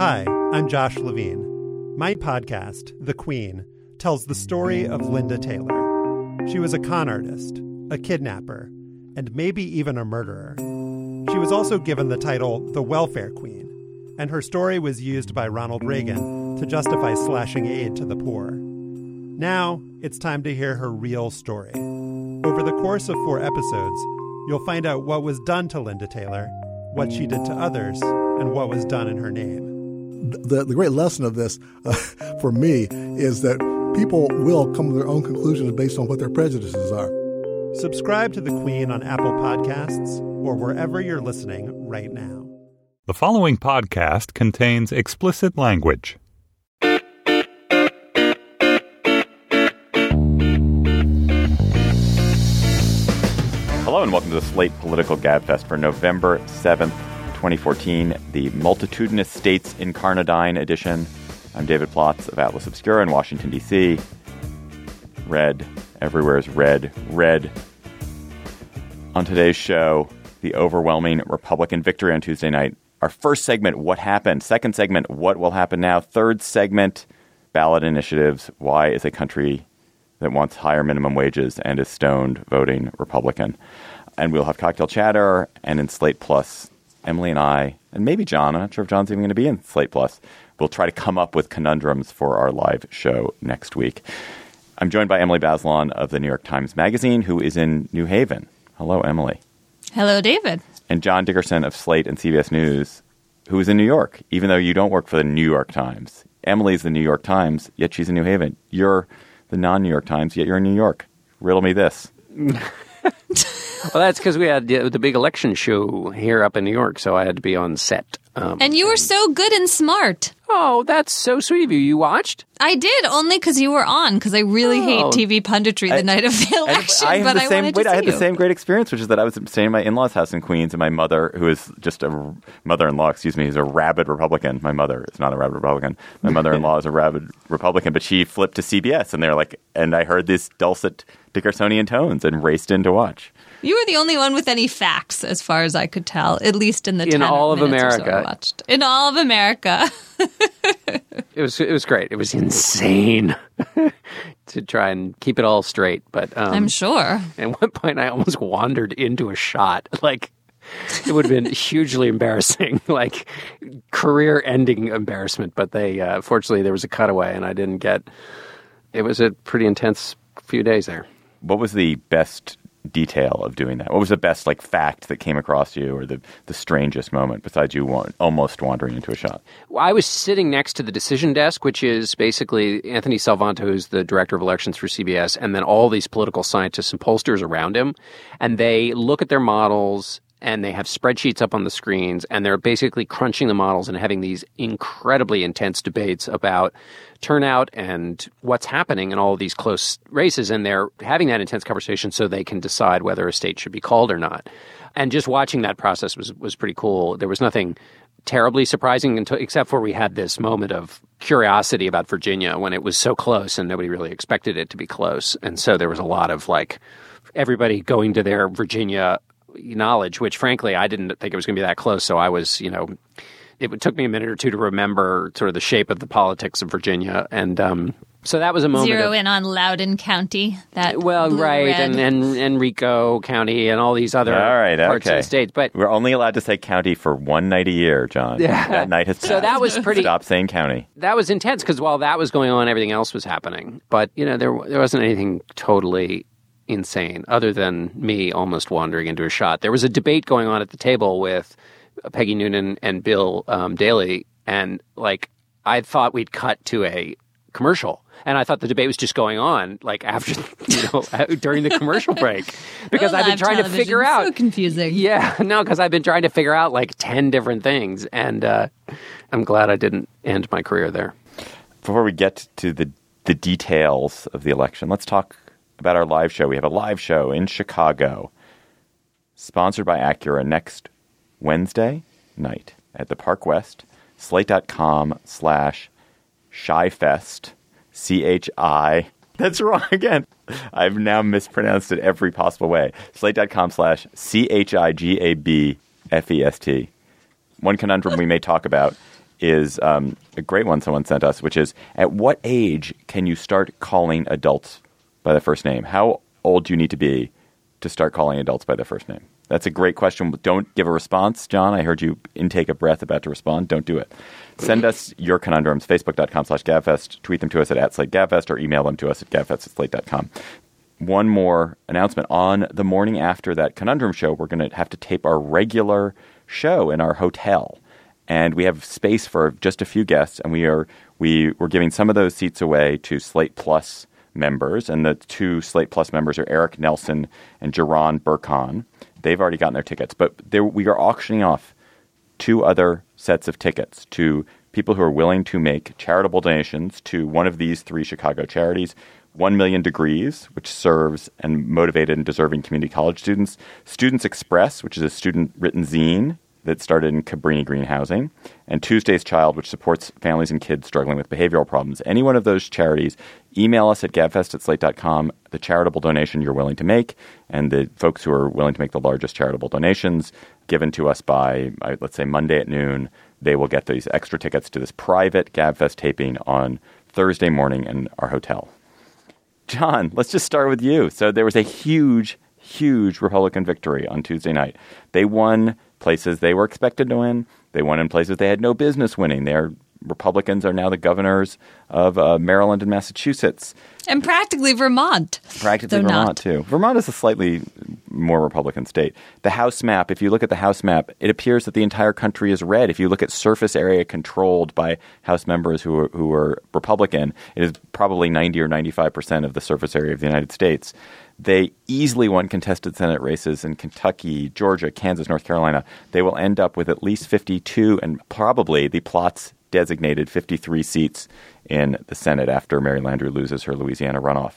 Hi, I'm Josh Levine. My podcast, The Queen, tells the story of Linda Taylor. She was a con artist, a kidnapper, and maybe even a murderer. She was also given the title the Welfare Queen, and her story was used by Ronald Reagan to justify slashing aid to the poor. Now, it's time to hear her real story. Over the course of 4 episodes, you'll find out what was done to Linda Taylor, what she did to others, and what was done in her name. The great lesson of this, for me, is that people will come to their own conclusions based on what their prejudices are. Subscribe to The Queen on Apple Podcasts or wherever you're listening right now. The following podcast contains explicit language. Hello and welcome to the Slate Political Gabfest for November 7th, 2014, the Multitudinous States Incarnadine edition. I'm David Plotz of Atlas Obscura in Washington, D.C. Red. Everywhere is red. Red. On today's show, the overwhelming Republican victory on Tuesday night. Our first segment, what happened? Second segment, what will happen now? Third segment, ballot initiatives. Why is a country that wants higher minimum wages and is stoned voting Republican? And we'll have cocktail chatter, and in Slate Plus, Emily and I, and maybe John, I'm not sure if John's even going to be in Slate Plus, we'll try to come up with conundrums for our live show next week. I'm joined by Emily Bazelon of the New York Times Magazine, who is in New Haven. Hello, Emily. Hello, David. And John Dickerson of Slate and CBS News, who is in New York, even though you don't work for the New York Times. Emily's the New York Times, yet she's in New Haven. You're the non-New York Times, yet you're in New York. Riddle me this. Well, that's because we had the big election show here up in New York, so I had to be on set. And you were so good and smart. Oh, that's so sweet of you. You watched? I did, only because you were on, because I really hate TV punditry the night of the election, I wanted to see you. I had the same great experience, which is that I was staying in my in-laws' house in Queens, and my mother, who is just a mother-in-law, is a rabid Republican. My mother is not a rabid Republican. My mother-in-law is a rabid Republican, but she flipped to CBS, and they're like, and I heard these dulcet Dickersonian tones and raced in to watch. You were the only one with any facts, as far as I could tell, at least in the 10 all of minutes America. or so I watched. In all of America. It was great. It was insane to try and keep it all straight. But I'm sure. At one point, I almost wandered into a shot. Like, it would have been hugely embarrassing, like career-ending embarrassment. But fortunately, there was a cutaway, and I didn't get. It was a pretty intense few days there. What was the best detail of doing that? What was the best fact that came across you, or the strangest moment besides you almost wandering into a shot? Well, I was sitting next to the decision desk, which is basically Anthony Salvanto, who's the director of elections for CBS, and then all these political scientists and pollsters around him. And they look at their models and they have spreadsheets up on the screens, and they're basically crunching the models and having these incredibly intense debates about turnout and what's happening in all of these close races. And they're having that intense conversation so they can decide whether a state should be called or not. And just watching that process was pretty cool. There was nothing terribly surprising except for we had this moment of curiosity about Virginia when it was so close and nobody really expected it to be close. And so there was a lot of everybody going to their Virginia knowledge, which frankly I didn't think it was going to be that close. So I was, it took me a minute or two to remember sort of the shape of the politics of Virginia. And so that was a moment. Zero in on Loudoun County. Right, and Enrico County and all these other parts of the states. But we're only allowed to say county for one night a year, John. Yeah. That night has passed. So that was pretty. Stop saying county. That was intense because while that was going on, everything else was happening. But there wasn't anything totally insane other than me almost wandering into a shot. There was a debate going on at the table with Peggy Noonan and Bill Daley, and I thought we'd cut to a commercial, and I thought the debate was just going on after during the commercial break because I've been trying to figure out. So confusing. Yeah, no, because I've been trying to figure out 10 different things, and I'm glad I didn't end my career there. Before we get to the details of the election, let's talk about our live show. We have a live show in Chicago, sponsored by Acura, next Wednesday night at the Park West, slate.com/ChiFest, CHI. That's wrong again. I've now mispronounced it every possible way. Slate.com/CHIGABFEST. One conundrum we may talk about is a great one someone sent us, which is, at what age can you start calling adults by their first name? How old do you need to be to start calling adults by their first name? That's a great question. Don't give a response, John. I heard you intake a breath about to respond. Don't do it. Send us your conundrums, facebook.com/gabfest. Tweet them to us at @SlateGabfest or email them to us at gabfest@slate.com. One more announcement. On the morning after that conundrum show, we're going to have to tape our regular show in our hotel. And we have space for just a few guests, and we're giving some of those seats away to Slate Plus members. And the two Slate Plus members are Eric Nelson and Jaron Burkhan. They've already gotten their tickets. But we are auctioning off 2 other sets of tickets to people who are willing to make charitable donations to one of these 3 Chicago charities. 1 Million Degrees, which serves and motivated and deserving community college students. Students Express, which is a student-written zine that started in Cabrini Green Housing. And Tuesday's Child, which supports families and kids struggling with behavioral problems. Any one of those charities, email us at gabfest@slate.com the charitable donation you're willing to make, and the folks who are willing to make the largest charitable donations given to us by, let's say, Monday at noon, they will get these extra tickets to this private GabFest taping on Thursday morning in our hotel. John, let's just start with you. So there was a huge Republican victory on Tuesday night. They won places they were expected to win. They won in places they had no business winning. Their Republicans are now the governors of Maryland and Massachusetts. And practically Vermont. Practically Vermont, too. Vermont is a slightly more Republican state. The House map, if you look at the House map, it appears that the entire country is red. If you look at surface area controlled by House members who are Republican, it is probably 90 or 95% of the surface area of the United States. They easily won contested Senate races in Kentucky, Georgia, Kansas, North Carolina. They will end up with at least 52 and probably the plots designated 53 seats in the Senate after Mary Landrieu loses her Louisiana runoff.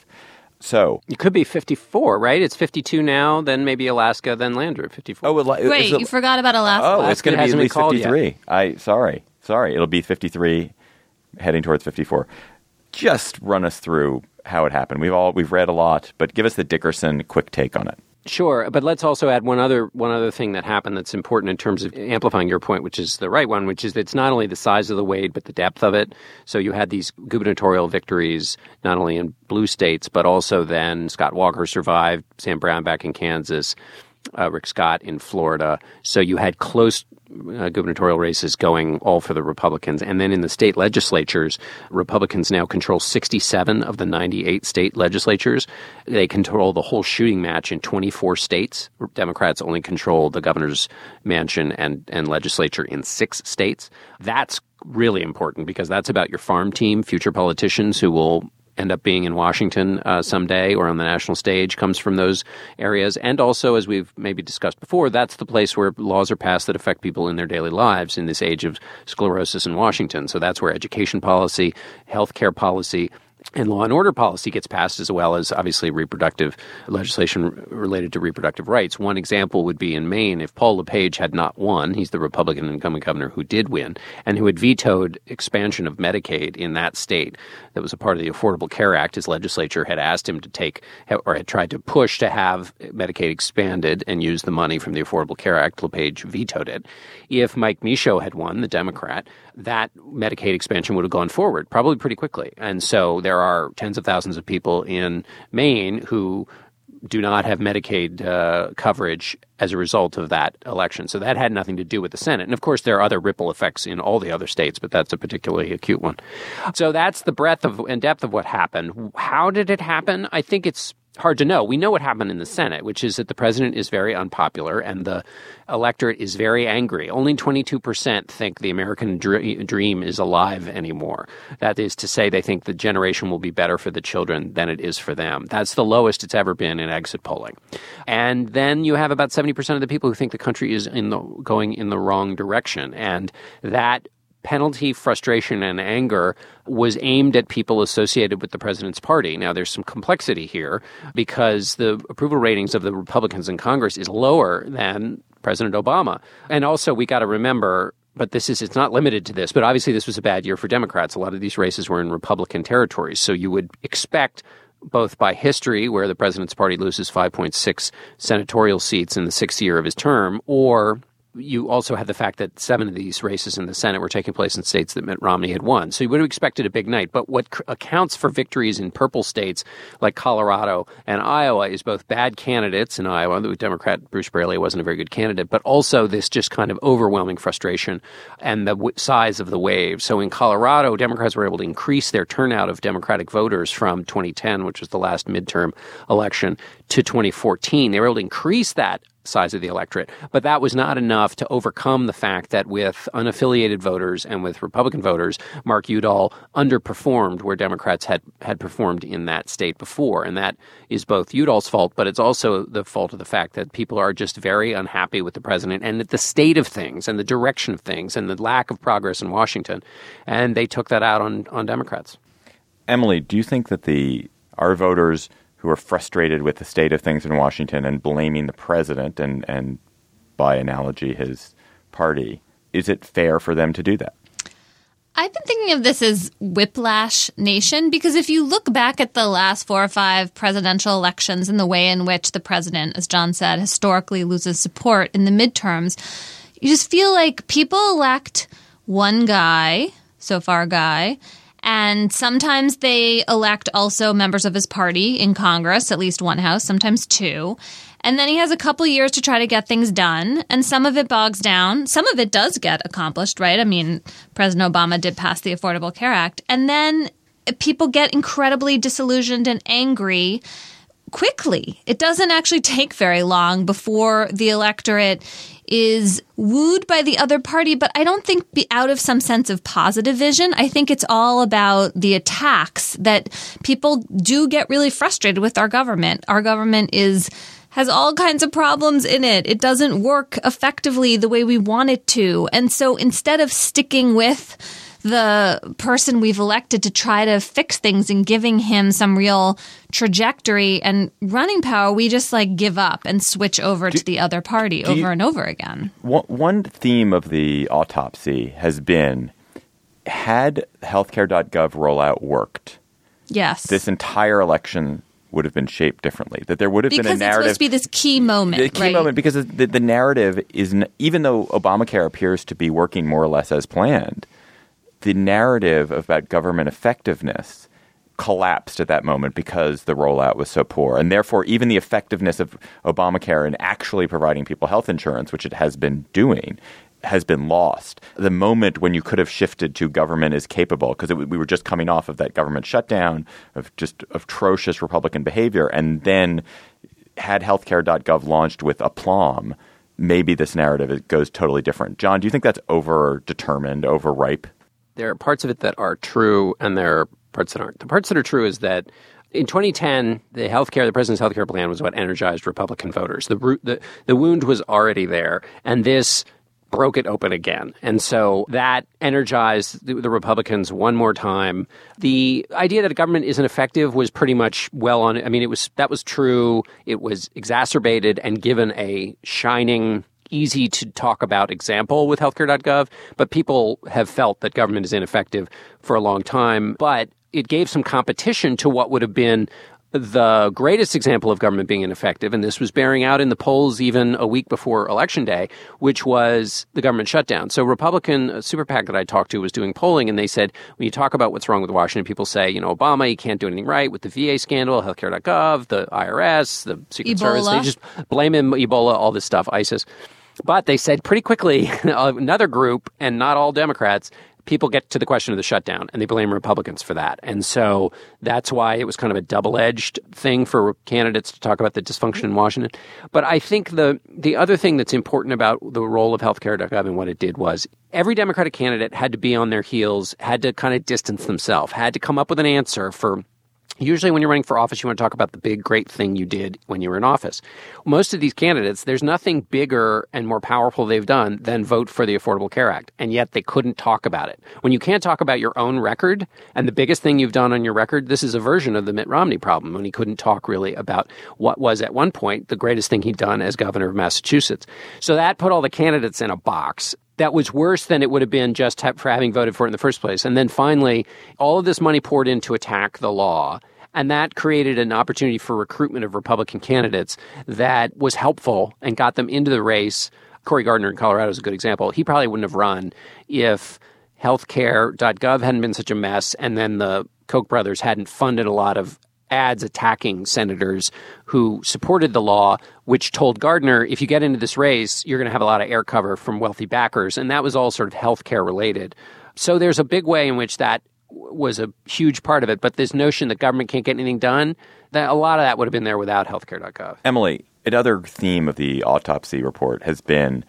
So it could be 54, right? It's 52 now, then maybe Alaska, then Landrieu, 54. Wait, you forgot about Alaska. Oh, it's going to be at least 53. Yet. Sorry. It'll be 53 heading towards 54. Just run us through how it happened. We've read a lot, but give us the Dickerson quick take on it. Sure, but let's also add one other thing that happened that's important in terms of amplifying your point, which is the right one, which is that it's not only the size of the Wade, but the depth of it. So you had these gubernatorial victories, not only in blue states, but also then Scott Walker survived, Sam Brown back in Kansas, Rick Scott in Florida. So you had close gubernatorial races going all for the Republicans. And then in the state legislatures, Republicans now control 67 of the 98 state legislatures. They control the whole shooting match in 24 states. Democrats only control the governor's mansion and legislature in 6 states. That's really important because that's about your farm team, future politicians who will end up being in Washington someday or on the national stage comes from those areas. And also, as we've maybe discussed before, that's the place where laws are passed that affect people in their daily lives in this age of sclerosis in Washington. So that's where education policy, healthcare policy, and law and order policy gets passed, as well as obviously reproductive legislation related to reproductive rights. One example would be in Maine. If Paul LePage had not won, he's the Republican incumbent governor who did win, and who had vetoed expansion of Medicaid in that state that was a part of the Affordable Care Act. His legislature had asked him to take, or had tried to push to have Medicaid expanded and use the money from the Affordable Care Act. LePage vetoed it. If Mike Michaud had won, the Democrat, that Medicaid expansion would have gone forward probably pretty quickly. And so there are tens of thousands of people in Maine who do not have Medicaid coverage as a result of that election. So that had nothing to do with the Senate. And of course, there are other ripple effects in all the other states, but that's a particularly acute one. So that's the breadth and depth of what happened. How did it happen? I think it's hard to know. We know what happened in the Senate, which is that the president is very unpopular and the electorate is very angry. Only 22% think the American dream is alive anymore. That is to say, they think the generation will be better for the children than it is for them. That's the lowest it's ever been in exit polling. And then you have about 70% of the people who think the country is going in the wrong direction. And that penalty, frustration, and anger was aimed at people associated with the president's party. Now, there's some complexity here because the approval ratings of the Republicans in Congress is lower than President Obama. And also, we got to remember, but it's not limited to this, but obviously this was a bad year for Democrats. A lot of these races were in Republican territories. So you would expect, both by history, where the president's party loses 5.6 senatorial seats in the 6th year of his term, or you also had the fact that 7 of these races in the Senate were taking place in states that Mitt Romney had won. So you would have expected a big night. But what accounts for victories in purple states like Colorado and Iowa is both bad candidates in Iowa. The Democrat Bruce Braley wasn't a very good candidate, but also this just kind of overwhelming frustration and the size of the wave. So in Colorado, Democrats were able to increase their turnout of Democratic voters from 2010, which was the last midterm election, to 2014. They were able to increase that size of the electorate. But that was not enough to overcome the fact that with unaffiliated voters and with Republican voters, Mark Udall underperformed where Democrats had performed in that state before. And that is both Udall's fault, but it's also the fault of the fact that people are just very unhappy with the president and at the state of things and the direction of things and the lack of progress in Washington. And they took that out on Democrats. Emily, do you think that our voters who are frustrated with the state of things in Washington and blaming the president and by analogy, his party, is it fair for them to do that? I've been thinking of this as whiplash nation, because if you look back at the last 4 or 5 presidential elections and the way in which the president, as John said, historically loses support in the midterms, you just feel like people elect one guy, so far a guy, and sometimes they elect also members of his party in Congress, at least one house, sometimes 2. And then he has a couple years to try to get things done. And some of it bogs down. Some of it does get accomplished, right? I mean, President Obama did pass the Affordable Care Act. And then people get incredibly disillusioned and angry quickly. It doesn't actually take very long before the electorate is wooed by the other party, but I don't think out of some sense of positive vision. I think it's all about the attacks that people do get really frustrated with our government. Our government has all kinds of problems in it. It doesn't work effectively the way we want it to. And so instead of sticking with the person we've elected to try to fix things and giving him some real trajectory and running power, we just give up and switch over to the other party over and over again. One theme of the autopsy has been, had healthcare.gov rollout worked, yes, this entire election would have been shaped differently. That there would have been a narrative. Because it's supposed to be this key moment. The key moment, because the narrative is, even though Obamacare appears to be working more or less as planned, the narrative about government effectiveness collapsed at that moment because the rollout was so poor. And therefore, even the effectiveness of Obamacare in actually providing people health insurance, which it has been doing, has been lost. The moment when you could have shifted to government is capable, because we were just coming off of that government shutdown, of just atrocious Republican behavior, and then had healthcare.gov launched with aplomb, maybe this narrative goes totally different. John, do you think that's over-determined, over-ripe? There are parts of it that are true, and there are parts that aren't. The parts that are true is that in 2010, the president's healthcare plan was what energized Republican voters. The wound was already there, and this broke it open again. And so that energized the Republicans one more time. The idea that a government isn't effective was pretty much that was true. It was exacerbated and given a shining, easy to talk about example with healthcare.gov, but people have felt that government is ineffective for a long time. But it gave some competition to what would have been the greatest example of government being ineffective, and this was bearing out in the polls even a week before Election Day, which was the government shutdown. So Republican super PAC that I talked to was doing polling, and they said, when you talk about what's wrong with Washington, people say, Obama, he can't do anything right with the VA scandal, healthcare.gov, the IRS, the Secret Service. They just blame him, Ebola, all this stuff, ISIS. But they said pretty quickly, another group, and not all Democrats, people get to the question of the shutdown, and they blame Republicans for that. And so that's why it was kind of a double-edged thing for candidates to talk about the dysfunction in Washington. But I think the other thing that's important about the role of healthcare.gov and what it did was every Democratic candidate had to be on their heels, had to kind of distance themselves, had to come up with an answer for. Usually when you're running for office, you want to talk about the big, great thing you did when you were in office. Most of these candidates, there's nothing bigger and more powerful they've done than vote for the Affordable Care Act, and yet they couldn't talk about it. When you can't talk about your own record and the biggest thing you've done on your record, this is a version of the Mitt Romney problem, when he couldn't talk really about what was at one point the greatest thing he'd done as governor of Massachusetts. So that put all the candidates in a box. That was worse than it would have been just for having voted for it in the first place. And then finally, all of this money poured in to attack the law, and that created an opportunity for recruitment of Republican candidates that was helpful and got them into the race Cory Gardner in Colorado is a good example. He probably wouldn't have run if healthcare.gov hadn't been such a mess, and then the Koch brothers hadn't funded a lot of ads attacking senators who supported the law, which told Gardner, if you get into this race, you're going to have a lot of air cover from wealthy backers. And that was all sort of healthcare related. So there's a big way in which that was a huge part of it. But this notion that government can't get anything done, that a lot of that would have been there without healthcare.gov. Emily, another theme of the autopsy report has been,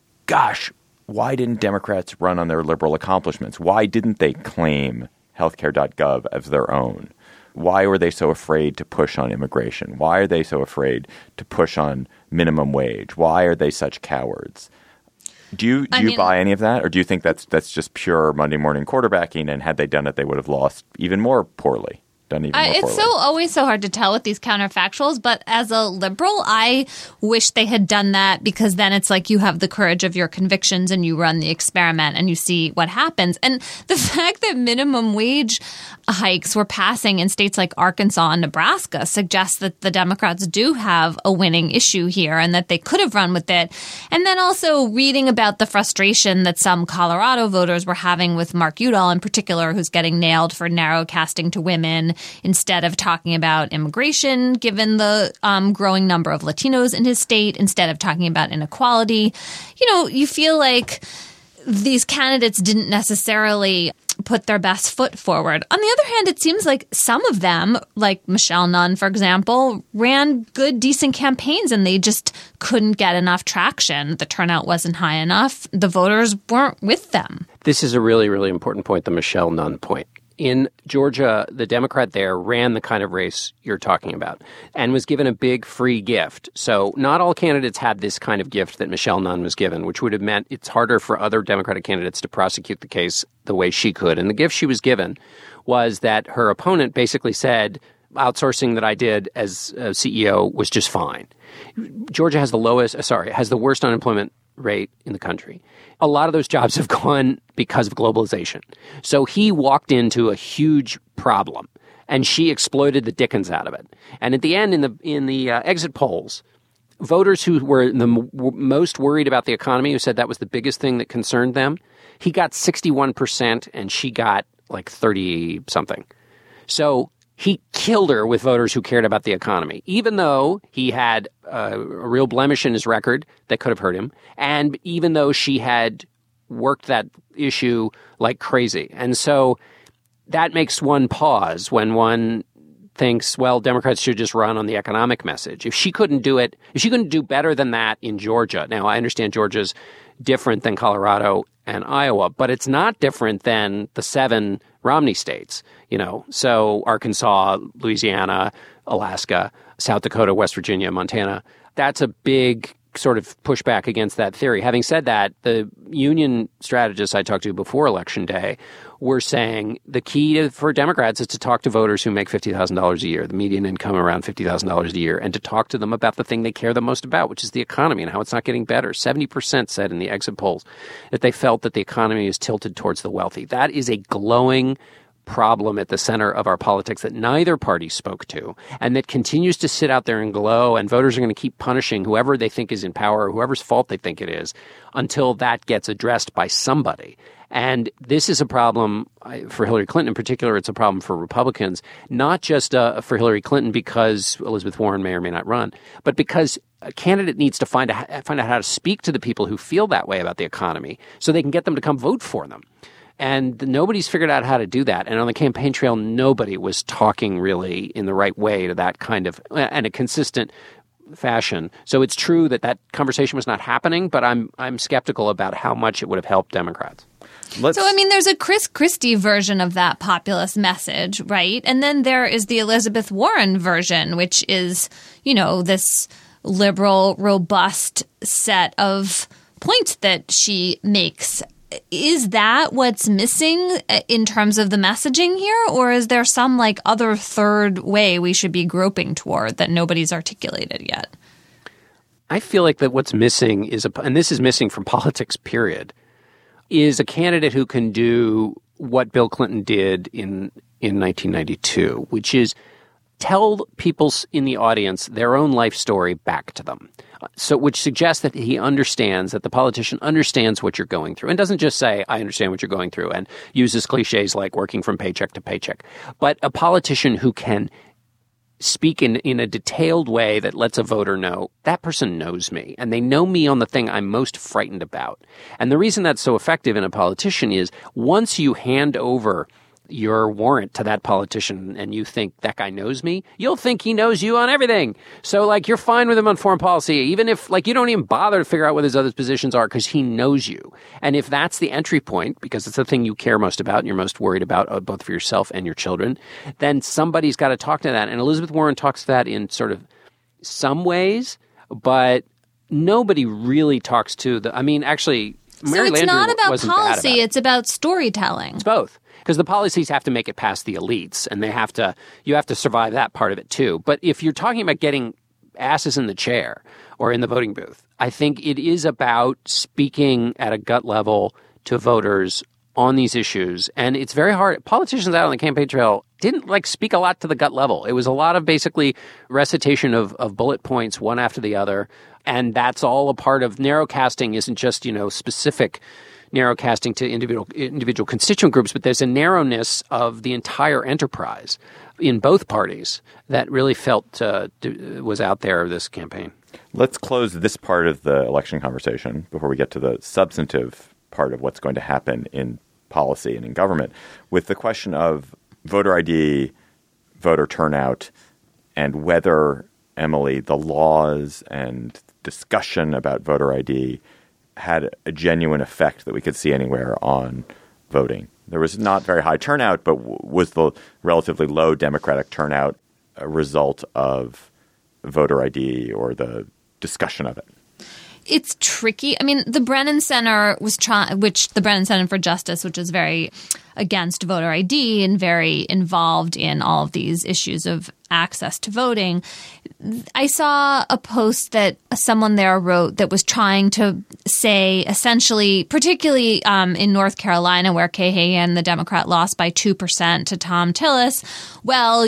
gosh, why didn't Democrats run on their liberal accomplishments? Why didn't they claim healthcare.gov as their own? Why were they so afraid to push on immigration? Why are they so afraid to push on minimum wage? Why are they such cowards? Do you buy any of that? Or do you think that's just pure Monday morning quarterbacking, and had they done it, they would have lost even more poorly? It's always so hard to tell with these counterfactuals, but as a liberal, I wish they had done that, because then it's like you have the courage of your convictions and you run the experiment and you see what happens. And the fact that minimum wage hikes were passing in states like Arkansas and Nebraska suggests that the Democrats do have a winning issue here and that they could have run with it. And then also reading about the frustration that some Colorado voters were having with Mark Udall in particular, who's getting nailed for narrow casting to women instead of talking about immigration, given the growing number of Latinos in his state, instead of talking about inequality. You feel like these candidates didn't necessarily put their best foot forward. On the other hand, it seems like some of them, like Michelle Nunn, for example, ran good, decent campaigns and they just couldn't get enough traction. The turnout wasn't high enough. The voters weren't with them. This is a really, really important point, the Michelle Nunn point. In Georgia, the Democrat there ran the kind of race you're talking about and was given a big free gift. So not all candidates had this kind of gift that Michelle Nunn was given, which would have meant it's harder for other Democratic candidates to prosecute the case the way she could. And the gift she was given was that her opponent basically said, outsourcing that I did as a CEO was just fine. Georgia has the worst unemployment rate in the country. A lot of those jobs have gone because of globalization. So he walked into a huge problem, and she exploited the dickens out of it. And at the end, in the exit polls, voters who were the most worried about the economy, who said that was the biggest thing that concerned them, he got 61%, and she got like 30-something. So he killed her with voters who cared about the economy, even though he had a real blemish in his record that could have hurt him, and even though she had worked that issue like crazy. And so that makes one pause when one thinks, well, Democrats should just run on the economic message. If she couldn't do it, if she couldn't do better than that in Georgia. Now, I understand Georgia's different than Colorado and Iowa, but it's not different than the 7 Romney states, so Arkansas, Louisiana, Alaska, South Dakota, West Virginia, Montana. That's a big sort of pushback against that theory. Having said that, the union strategists I talked to before Election Day were saying the key for Democrats is to talk to voters who make $50,000 a year, the median income around $50,000 a year, and to talk to them about the thing they care the most about, which is the economy and how it's not getting better. 70% said in the exit polls that they felt that the economy is tilted towards the wealthy. That is a glowing problem at the center of our politics that neither party spoke to, and that continues to sit out there and glow, and voters are going to keep punishing whoever they think is in power or whoever's fault they think it is until that gets addressed by somebody. And this is a problem for Hillary Clinton in particular. It's a problem for Republicans, not just for Hillary Clinton because Elizabeth Warren may or may not run, but because a candidate needs to find out how to speak to the people who feel that way about the economy so they can get them to come vote for them. And nobody's figured out how to do that. And on the campaign trail, nobody was talking really in the right way to that kind of and a consistent fashion. So it's true that conversation was not happening, but I'm skeptical about how much it would have helped Democrats. There's a Chris Christie version of that populist message, right? And then there is the Elizabeth Warren version, which is, this liberal, robust set of points that she makes. Is that what's missing in terms of the messaging here? Or is there some other third way we should be groping toward that nobody's articulated yet? I feel like that what's missing is, and this is missing from politics, period, is a candidate who can do what Bill Clinton did in 1992, which is tell people in the audience their own life story back to them. So, which suggests that he understands, that the politician understands what you're going through and doesn't just say, I understand what you're going through, and uses cliches like working from paycheck to paycheck. But a politician who can speak in a detailed way that lets a voter know, that person knows me, and they know me on the thing I'm most frightened about. And the reason that's so effective in a politician is once you hand over your warrant to that politician and you think that guy knows me, you'll think he knows you on everything. So like you're fine with him on foreign policy, even if like you don't even bother to figure out what his other positions are because he knows you. And if that's the entry point, because it's the thing you care most about and you're most worried about both for yourself and your children, then somebody's got to talk to that. And Elizabeth Warren talks to that in sort of some ways, but nobody really talks to actually Mary Landrieu wasn't bad about it. So it's not about policy, it's about storytelling. It's both. Because the policies have to make it past the elites, and you have to survive that part of it too. But if you're talking about getting asses in the chair or in the voting booth, I think it is about speaking at a gut level to voters on these issues. And it's very hard. Politicians out on the campaign trail didn't speak a lot to the gut level. It was a lot of basically recitation of bullet points one after the other. And that's all a part of narrowcasting. Isn't just, specific narrowcasting to individual constituent groups, but there's a narrowness of the entire enterprise in both parties that really felt was out there this campaign. Let's close this part of the election conversation before we get to the substantive part of what's going to happen in policy and in government with the question of voter ID, voter turnout, and whether, Emily, the laws and discussion about voter ID had a genuine effect that we could see anywhere on voting. There was not very high turnout, but was the relatively low Democratic turnout a result of voter ID or the discussion of it? It's tricky. The Brennan Center the Brennan Center for Justice, which is very against voter ID and very involved in all of these issues of access to voting. I saw a post that someone there wrote that was trying to say essentially, particularly in North Carolina where Kay Hagan, the Democrat, lost by 2% to Thom Tillis. Well,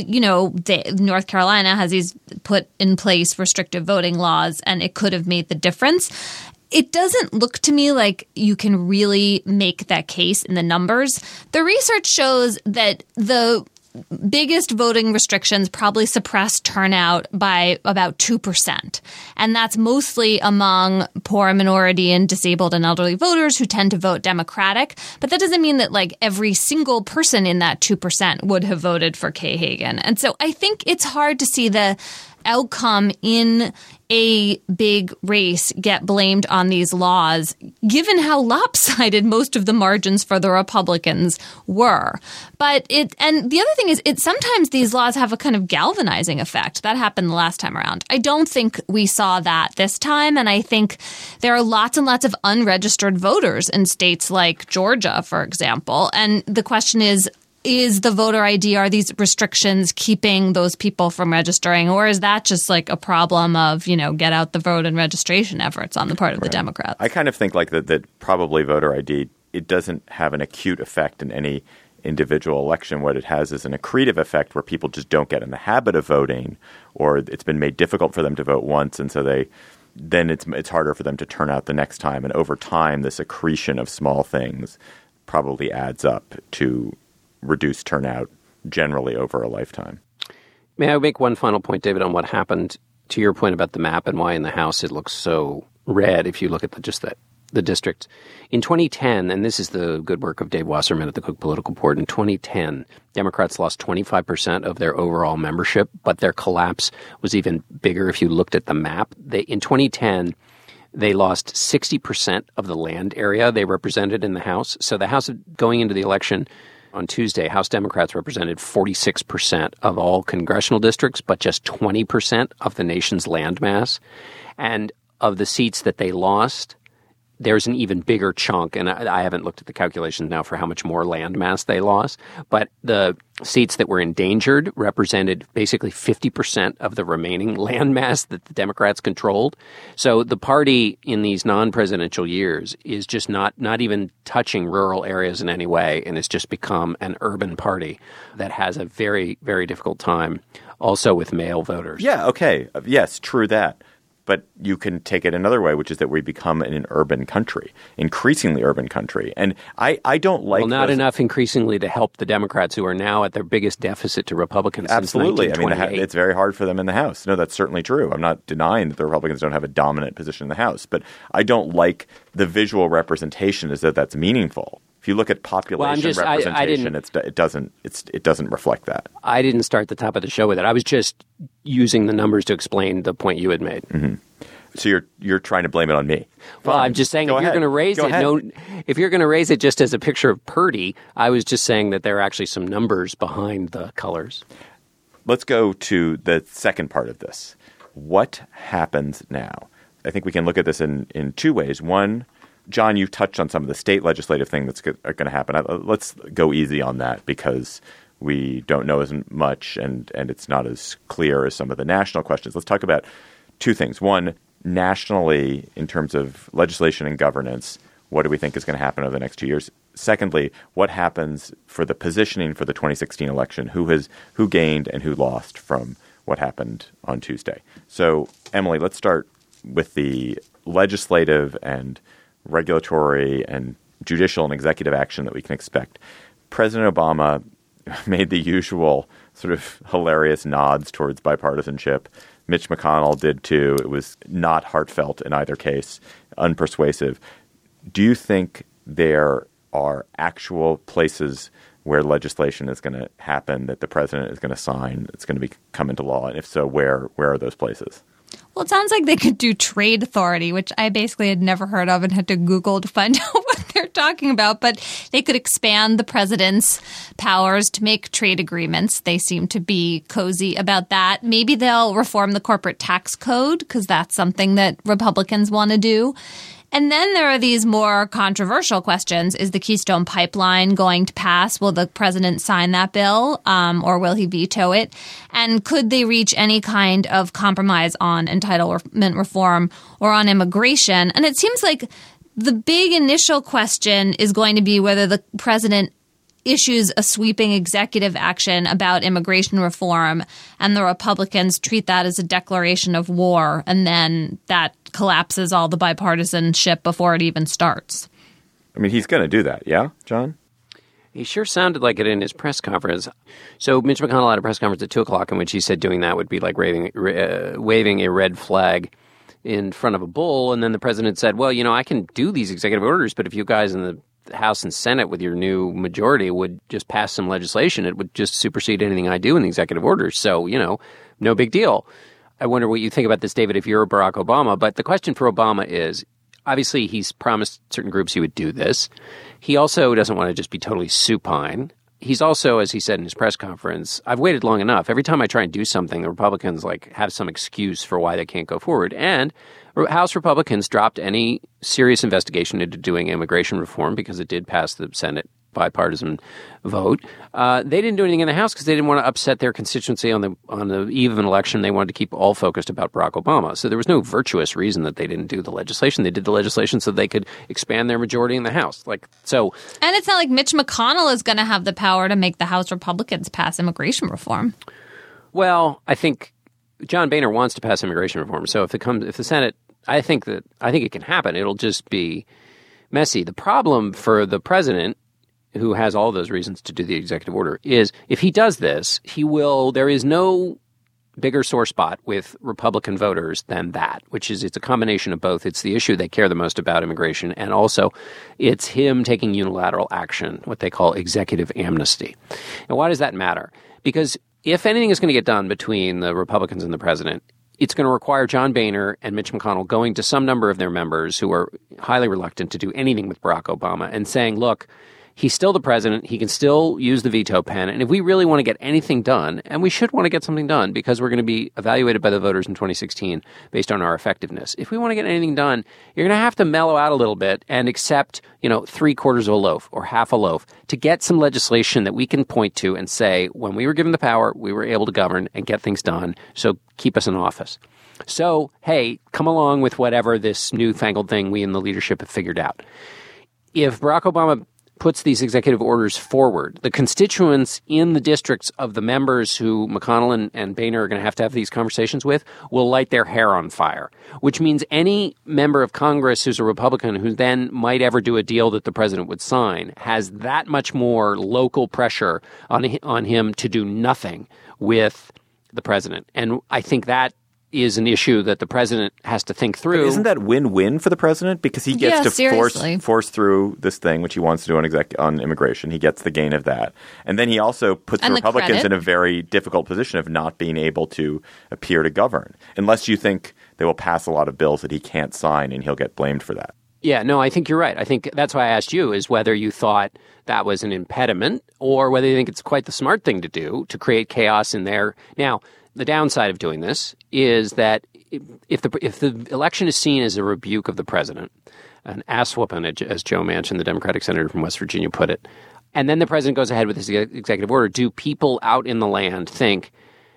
North Carolina has these put in place restrictive voting laws and it could have made the difference. It doesn't look to me like you can really make that case in the numbers. The research shows that the biggest voting restrictions probably suppressed turnout by about 2%. And that's mostly among poor, minority, and disabled and elderly voters who tend to vote Democratic. But that doesn't mean that every single person in that 2% would have voted for Kay Hagan. And so I think it's hard to see the outcome in a big race get blamed on these laws, given how lopsided most of the margins for the Republicans were. And the other thing is, sometimes these laws have a kind of galvanizing effect. That happened the last time around. I don't think we saw that this time, and I think there are lots and lots of unregistered voters in states like Georgia, for example. And the question is the voter ID, are these restrictions keeping those people from registering? Or is that just a problem of, get out the vote and registration efforts on the part of the Democrats? I kind of think that probably voter ID, it doesn't have an acute effect in any individual election. What it has is an accretive effect where people just don't get in the habit of voting, or it's been made difficult for them to vote once. And so then it's harder for them to turn out the next time. And over time, this accretion of small things probably adds up to reduced turnout generally over a lifetime. May I make one final point, David, on what happened to your point about the map and why in the House it looks so red if you look at the district. In 2010, and this is the good work of Dave Wasserman at the Cook Political Report, in 2010, Democrats lost 25% of their overall membership, but their collapse was even bigger if you looked at the map. In 2010, they lost 60% of the land area they represented in the House. So the House, going into the election on Tuesday, House Democrats represented 46% of all congressional districts, but just 20% of the nation's landmass. And of the seats that they lost, there's an even bigger chunk, and I haven't looked at the calculations now for how much more land mass they lost, but the seats that were endangered represented basically 50% of the remaining land mass that the Democrats controlled. So the party in these non-presidential years is just not even touching rural areas in any way, and it's just become an urban party that has a very, very difficult time also with male voters. Yeah, okay. Yes, true that. But you can take it another way, which is that we become an urban country, increasingly urban country. And I don't like— Well, not enough increasingly to help the Democrats, who are now at their biggest deficit to Republicans Absolutely. since 1928. It's very hard for them in the House. No, that's certainly true. I'm not denying that the Republicans don't have a dominant position in the House. But I don't like the visual representation as though that's meaningful. If you look at population representation, it doesn't reflect that. I didn't start the top of the show with it. I was just using the numbers to explain the point you had made. Mm-hmm. So you're trying to blame it on me. Well, I'm just saying if you're going to raise it, if you're going to raise it just as a picture of Purdy, I was just saying that there are actually some numbers behind the colors. Let's go to the second part of this. What happens now? I think we can look at this in two ways. One, John, you touched on some of the state legislative things that's going to happen. Let's go easy on that because we don't know as much and it's not as clear as some of the national questions. Let's talk about two things. One, nationally, in terms of legislation and governance, what do we think is going to happen over the next 2 years? Secondly, what happens for the positioning for the 2016 election? Who gained and who lost from what happened on Tuesday? So, Emily, let's start with the legislative and regulatory and judicial and executive action that we can expect. President Obama made the usual sort of hilarious nods towards bipartisanship. Mitch McConnell did too. It was not heartfelt in either case, unpersuasive. Do you think there are actual places where legislation is going to happen that the president is going to sign, it's going to come into law? And if so, where are those places? Well, it sounds like they could do trade authority, which I basically had never heard of and had to Google to find out what they're talking about. But they could expand the president's powers to make trade agreements. They seem to be cozy about that. Maybe they'll reform the corporate tax code because that's something that Republicans want to do. And then there are these more controversial questions. Is the Keystone Pipeline going to pass? Will the president sign that bill or will he veto it? And could they reach any kind of compromise on entitlement reform or on immigration? And it seems like the big initial question is going to be whether the president issues a sweeping executive action about immigration reform and the Republicans treat that as a declaration of war, and then that collapses all the bipartisanship before it even starts. I mean, he's going to do that, yeah, John? He sure sounded like it in his press conference. So Mitch McConnell had a press conference at 2 o'clock in which he said doing that would be like waving a red flag in front of a bull. And then the president said, well, I can do these executive orders, but if you guys in the House and Senate with your new majority would just pass some legislation, it would just supersede anything I do in the executive orders. So, no big deal. I wonder what you think about this, David, if you're Barack Obama. But the question for Obama is, obviously he's promised certain groups he would do this. He also doesn't want to just be totally supine. He's also, as he said in his press conference, I've waited long enough. Every time I try and do something, the Republicans have some excuse for why they can't go forward. And House Republicans dropped any serious investigation into doing immigration reform because it did pass the Senate bipartisan vote. They didn't do anything in the House because they didn't want to upset their constituency on the eve of an election. They wanted to keep all focused about Barack Obama. So there was no virtuous reason that they didn't do the legislation. They did the legislation so they could expand their majority in the House. And it's not like Mitch McConnell is going to have the power to make the House Republicans pass immigration reform. Well, I think John Boehner wants to pass immigration reform. So if the Senate, I think it can happen. It'll just be messy. The problem for the president, who has all those reasons to do the executive order, is if he does this, there is no bigger sore spot with Republican voters than that, which is it's a combination of both. It's the issue they care the most about, immigration, and also it's him taking unilateral action, what they call executive amnesty. And why does that matter? Because if anything is going to get done between the Republicans and the president, it's going to require John Boehner and Mitch McConnell going to some number of their members who are highly reluctant to do anything with Barack Obama and saying, look, He's still the president. He can still use the veto pen. And if we really want to get anything done, and we should want to get something done because we're going to be evaluated by the voters in 2016 based on our effectiveness. If we want to get anything done, you're going to have to mellow out a little bit and accept, 3/4 of a loaf or half a loaf to get some legislation that we can point to and say, when we were given the power, we were able to govern and get things done. So keep us in office. So, hey, come along with whatever this newfangled thing we in the leadership have figured out. If Barack Obama puts these executive orders forward, the constituents in the districts of the members who McConnell and Boehner are going to have these conversations with will light their hair on fire, which means any member of Congress who's a Republican who then might ever do a deal that the president would sign has that much more local pressure on him to do nothing with the president. And I think that is an issue that the president has to think through. But isn't that win-win for the president? Because he gets to force through this thing, which he wants to do on immigration. He gets the gain of that. And then he also puts the Republicans in a very difficult position of not being able to appear to govern, unless you think they will pass a lot of bills that he can't sign and he'll get blamed for that. Yeah, no, I think you're right. I think that's why I asked you, is whether you thought that was an impediment or whether you think it's quite the smart thing to do to create chaos in there. Now, the downside of doing this is that if the election is seen as a rebuke of the president, an ass whooping, as Joe Manchin, the Democratic senator from West Virginia, put it, and then the president goes ahead with his executive order, do people out in the land think,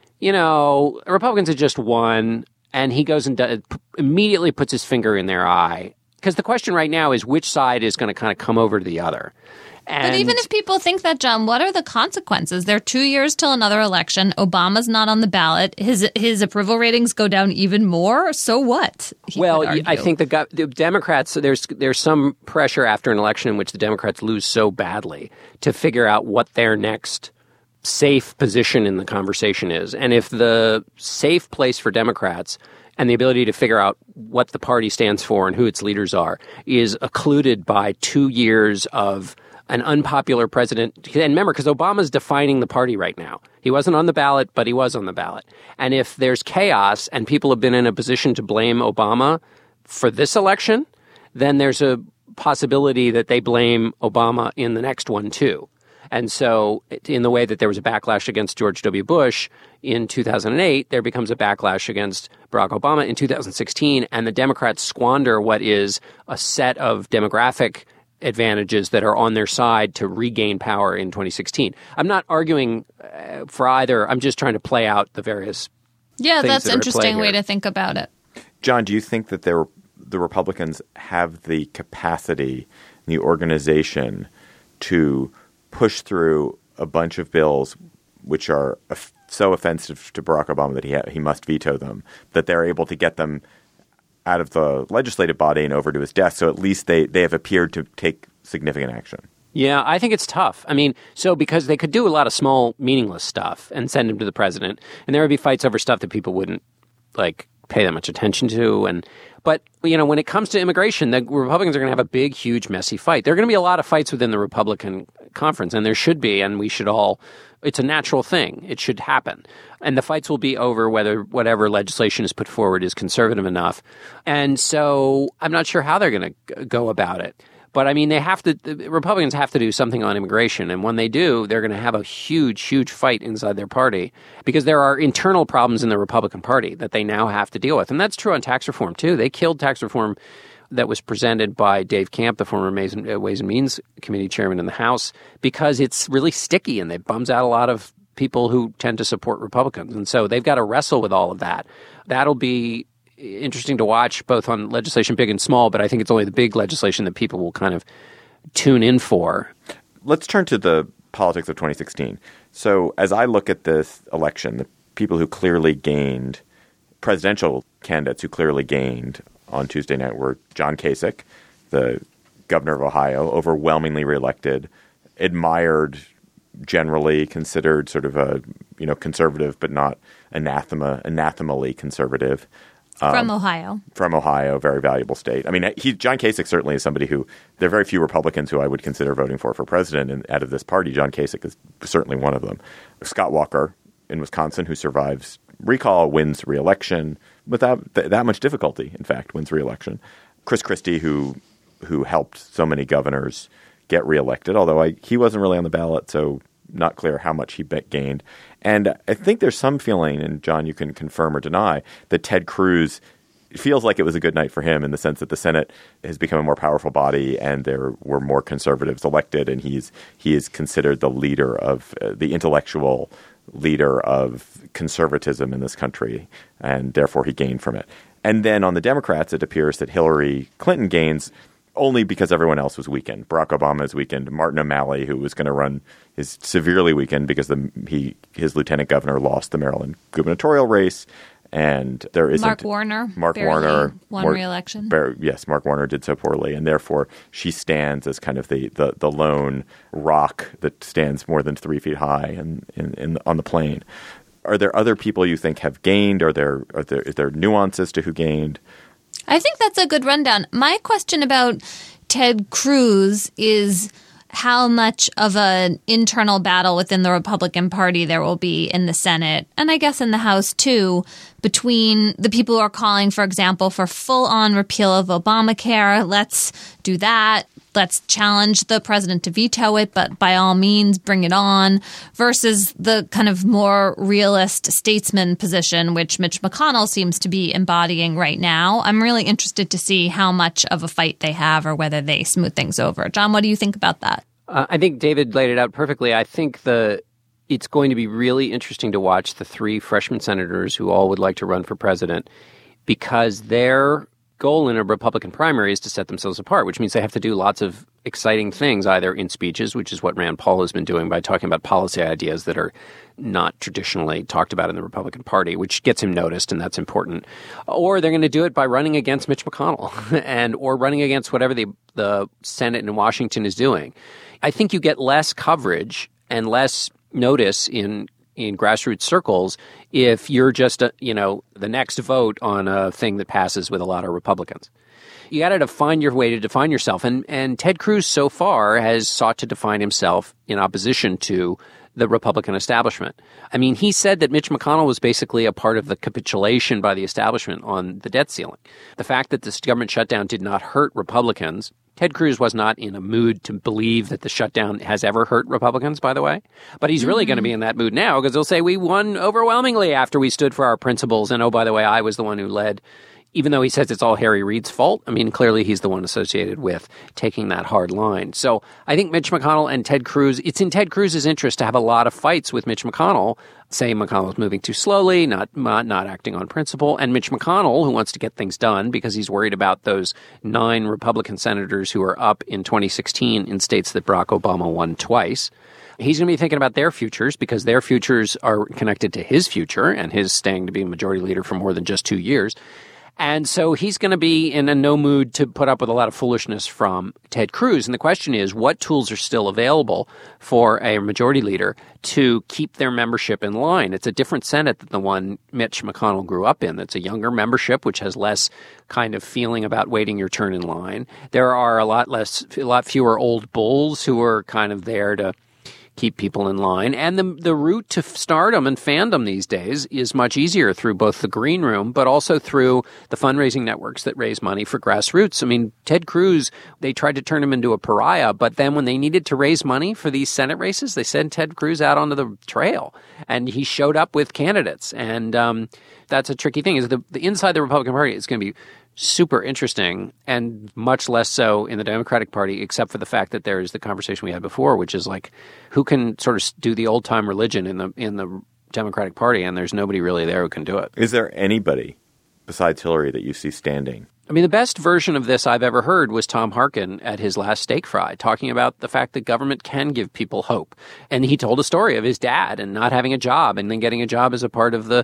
Republicans have just won, and he goes and immediately puts his finger in their eye? Because the question right now is which side is going to kind of come over to the other. But even if people think that, John, what are the consequences? There are 2 years till another election. Obama's not on the ballot. His approval ratings go down even more. So what? I think the Democrats, there's some pressure after an election in which the Democrats lose so badly to figure out what their next safe position in the conversation is. And if the safe place for Democrats and the ability to figure out what the party stands for and who its leaders are is occluded by 2 years of an unpopular president. And remember, because Obama's defining the party right now. He wasn't on the ballot, but he was on the ballot. And if there's chaos and people have been in a position to blame Obama for this election, then there's a possibility that they blame Obama in the next one, too. And so in the way that there was a backlash against George W. Bush in 2008, there becomes a backlash against Barack Obama in 2016, and the Democrats squander what is a set of demographic advantages that are on their side to regain power in 2016. I'm not arguing for either. I'm just trying to play out the various things that's an interesting way to think about it. John, do you think that the Republicans have the capacity, the organization to push through a bunch of bills which are so offensive to Barack Obama that he must veto them, that they're able to get them out of the legislative body and over to his desk, so at least they have appeared to take significant action? Yeah, I think it's tough. I mean, because they could do a lot of small, meaningless stuff and send him to the president, and there would be fights over stuff that people wouldn't, pay that much attention to. But when it comes to immigration, the Republicans are going to have a big, huge, messy fight. There are going to be a lot of fights within the Republican conference, and there should be, and we should all – it's a natural thing. It should happen. And the fights will be over whether whatever legislation is put forward is conservative enough. And so I'm not sure how they're going to go about it. But, I mean, the Republicans have to do something on immigration. And when they do, they're going to have a huge, huge fight inside their party because there are internal problems in the Republican Party that they now have to deal with. And that's true on tax reform, too. They killed tax reform that was presented by Dave Camp, the former Ways and Means Committee chairman in the House, because it's really sticky and it bums out a lot of people who tend to support Republicans. And so they've got to wrestle with all of that. That'll be interesting to watch both on legislation big and small, but I think it's only the big legislation that people will kind of tune in for. Let's turn to the politics of 2016. So as I look at this election, the people who clearly gained, presidential candidates who clearly gained on Tuesday night were John Kasich, the governor of Ohio, overwhelmingly reelected, admired, generally considered sort of a conservative, but not anathemally conservative. From Ohio. From Ohio, very valuable state. I mean, John Kasich certainly is somebody who there are very few Republicans who I would consider voting for president, and out of this party, John Kasich is certainly one of them. Scott Walker in Wisconsin, who survives recall, wins re-election without that much difficulty, in fact, wins re-election. Chris Christie, who helped so many governors get reelected, although he wasn't really on the ballot, so not clear how much he gained. And I think there's some feeling, and John, you can confirm or deny, that Ted Cruz feels like it was a good night for him in the sense that the Senate has become a more powerful body and there were more conservatives elected, and he is considered the leader of the intellectual leader of conservatism in this country, and therefore he gained from it. And then on the Democrats, it appears that Hillary Clinton gains only because everyone else was weakened. Barack Obama is weakened. Martin O'Malley, who was going to run, is severely weakened because his lieutenant governor lost the Maryland gubernatorial race. And there isn't Mark Warner won re-election. Yes, Mark Warner did so poorly, and therefore she stands as kind of the lone rock that stands more than 3 feet high on the plain. Are there other people you think have gained? Is there nuances to who gained? I think that's a good rundown. My question about Ted Cruz is how much of an internal battle within the Republican Party there will be in the Senate, and I guess in the House too, between the people who are calling, for example, for full-on repeal of Obamacare. Let's do that. Let's challenge the president to veto it, but by all means, bring it on, versus the kind of more realist statesman position, which Mitch McConnell seems to be embodying right now. I'm really interested to see how much of a fight they have or whether they smooth things over. John, what do you think about that? I think David laid it out perfectly. I think it's going to be really interesting to watch the 3 freshman senators who all would like to run for president, because their goal in a Republican primary is to set themselves apart, which means they have to do lots of exciting things, either in speeches, which is what Rand Paul has been doing by talking about policy ideas that are not traditionally talked about in the Republican Party, which gets him noticed, and that's important. Or they're going to do it by running against Mitch McConnell or running against whatever the Senate in Washington is doing. I think you get less coverage and less notice in grassroots circles if you're just, the next vote on a thing that passes with a lot of Republicans. You got to find your way to define yourself. And Ted Cruz so far has sought to define himself in opposition to the Republican establishment. I mean, he said that Mitch McConnell was basically a part of the capitulation by the establishment on the debt ceiling. The fact that this government shutdown did not hurt Republicans. Ted Cruz was not in a mood to believe that the shutdown has ever hurt Republicans, by the way. But he's really going to be in that mood now, because they'll say we won overwhelmingly after we stood for our principles. And, oh, by the way, I was the one who led, even though he says it's all Harry Reid's fault. I mean, clearly he's the one associated with taking that hard line. So I think Mitch McConnell and Ted Cruz, it's in Ted Cruz's interest to have a lot of fights with Mitch McConnell, saying McConnell's moving too slowly, not acting on principle, and Mitch McConnell, who wants to get things done because he's worried about those 9 Republican senators who are up in 2016 in states that Barack Obama won twice. He's going to be thinking about their futures because their futures are connected to his future and his staying to be majority leader for more than just 2 years. And so he's going to be in a no mood to put up with a lot of foolishness from Ted Cruz. And the question is, what tools are still available for a majority leader to keep their membership in line? It's a different Senate than the one Mitch McConnell grew up in. It's a younger membership, which has less kind of feeling about waiting your turn in line. There are a lot fewer old bulls who are kind of there to keep people in line. And the route to stardom and fandom these days is much easier through both the green room, but also through the fundraising networks that raise money for grassroots. I mean, Ted Cruz, they tried to turn him into a pariah, but then when they needed to raise money for these Senate races, they sent Ted Cruz out onto the trail, and he showed up with candidates. And that's a tricky thing. Is the inside the Republican Party is going to be super interesting, and much less so in the Democratic Party, except for the fact that there is the conversation we had before, which is like, who can sort of do the old time religion in the Democratic Party, and there's nobody really there who can do it. Is there anybody besides Hillary that you see standing? I mean, the best version of this I've ever heard was Tom Harkin at his last steak fry, talking about the fact that government can give people hope. And he told a story of his dad and not having a job and then getting a job as a part of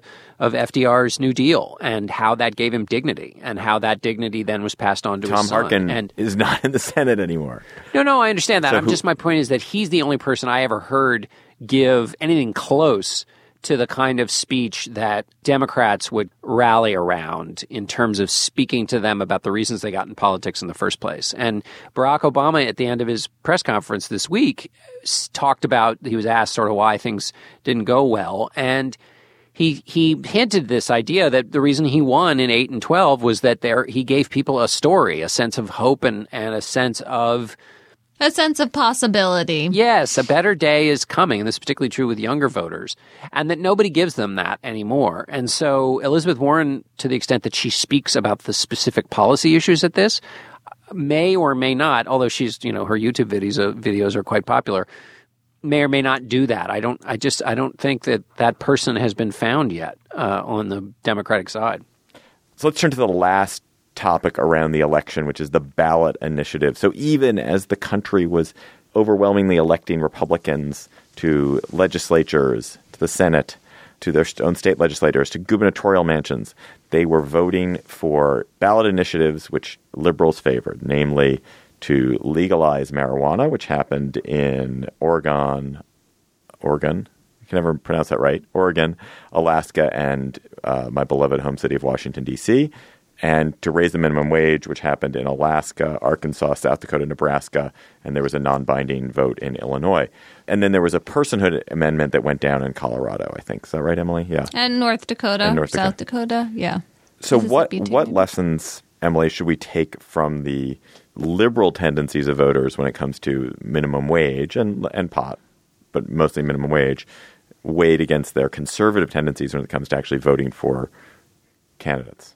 FDR's New Deal, and how that gave him dignity, and how that dignity then was passed on to his son. Tom Harkin is not in the Senate anymore. No, I understand that. So my point is that he's the only person I ever heard give anything close to the kind of speech that Democrats would rally around in terms of speaking to them about the reasons they got in politics in the first place. And Barack Obama, at the end of his press conference this week, talked about, he was asked sort of why things didn't go well, and he hinted this idea that the reason he won in 8 and 12 was that he gave people a story, a sense of hope, and a sense of A sense of possibility. Yes, a better day is coming, and this is particularly true with younger voters, and that nobody gives them that anymore. And so Elizabeth Warren, to the extent that she speaks about the specific policy issues at this, may or may not, although she's, her YouTube videos are quite popular, may or may not do that. I don't think that person has been found yet on the Democratic side. So let's turn to the last topic around the election, which is the ballot initiative. So even as the country was overwhelmingly electing Republicans to legislatures, to the Senate, to their own state legislators, to gubernatorial mansions, they were voting for ballot initiatives which liberals favored, namely to legalize marijuana, which happened in Oregon, I can never pronounce that right, Oregon, Alaska, and my beloved home city of Washington, D.C., and to raise the minimum wage, which happened in Alaska, Arkansas, South Dakota, Nebraska, and there was a non-binding vote in Illinois. And then there was a personhood amendment that went down in Colorado, I think. Is that right, Emily? Yeah. And North Dakota, South Dakota, yeah. So what lessons, Emily, should we take from the liberal tendencies of voters when it comes to minimum wage and pot, but mostly minimum wage, weighed against their conservative tendencies when it comes to actually voting for candidates?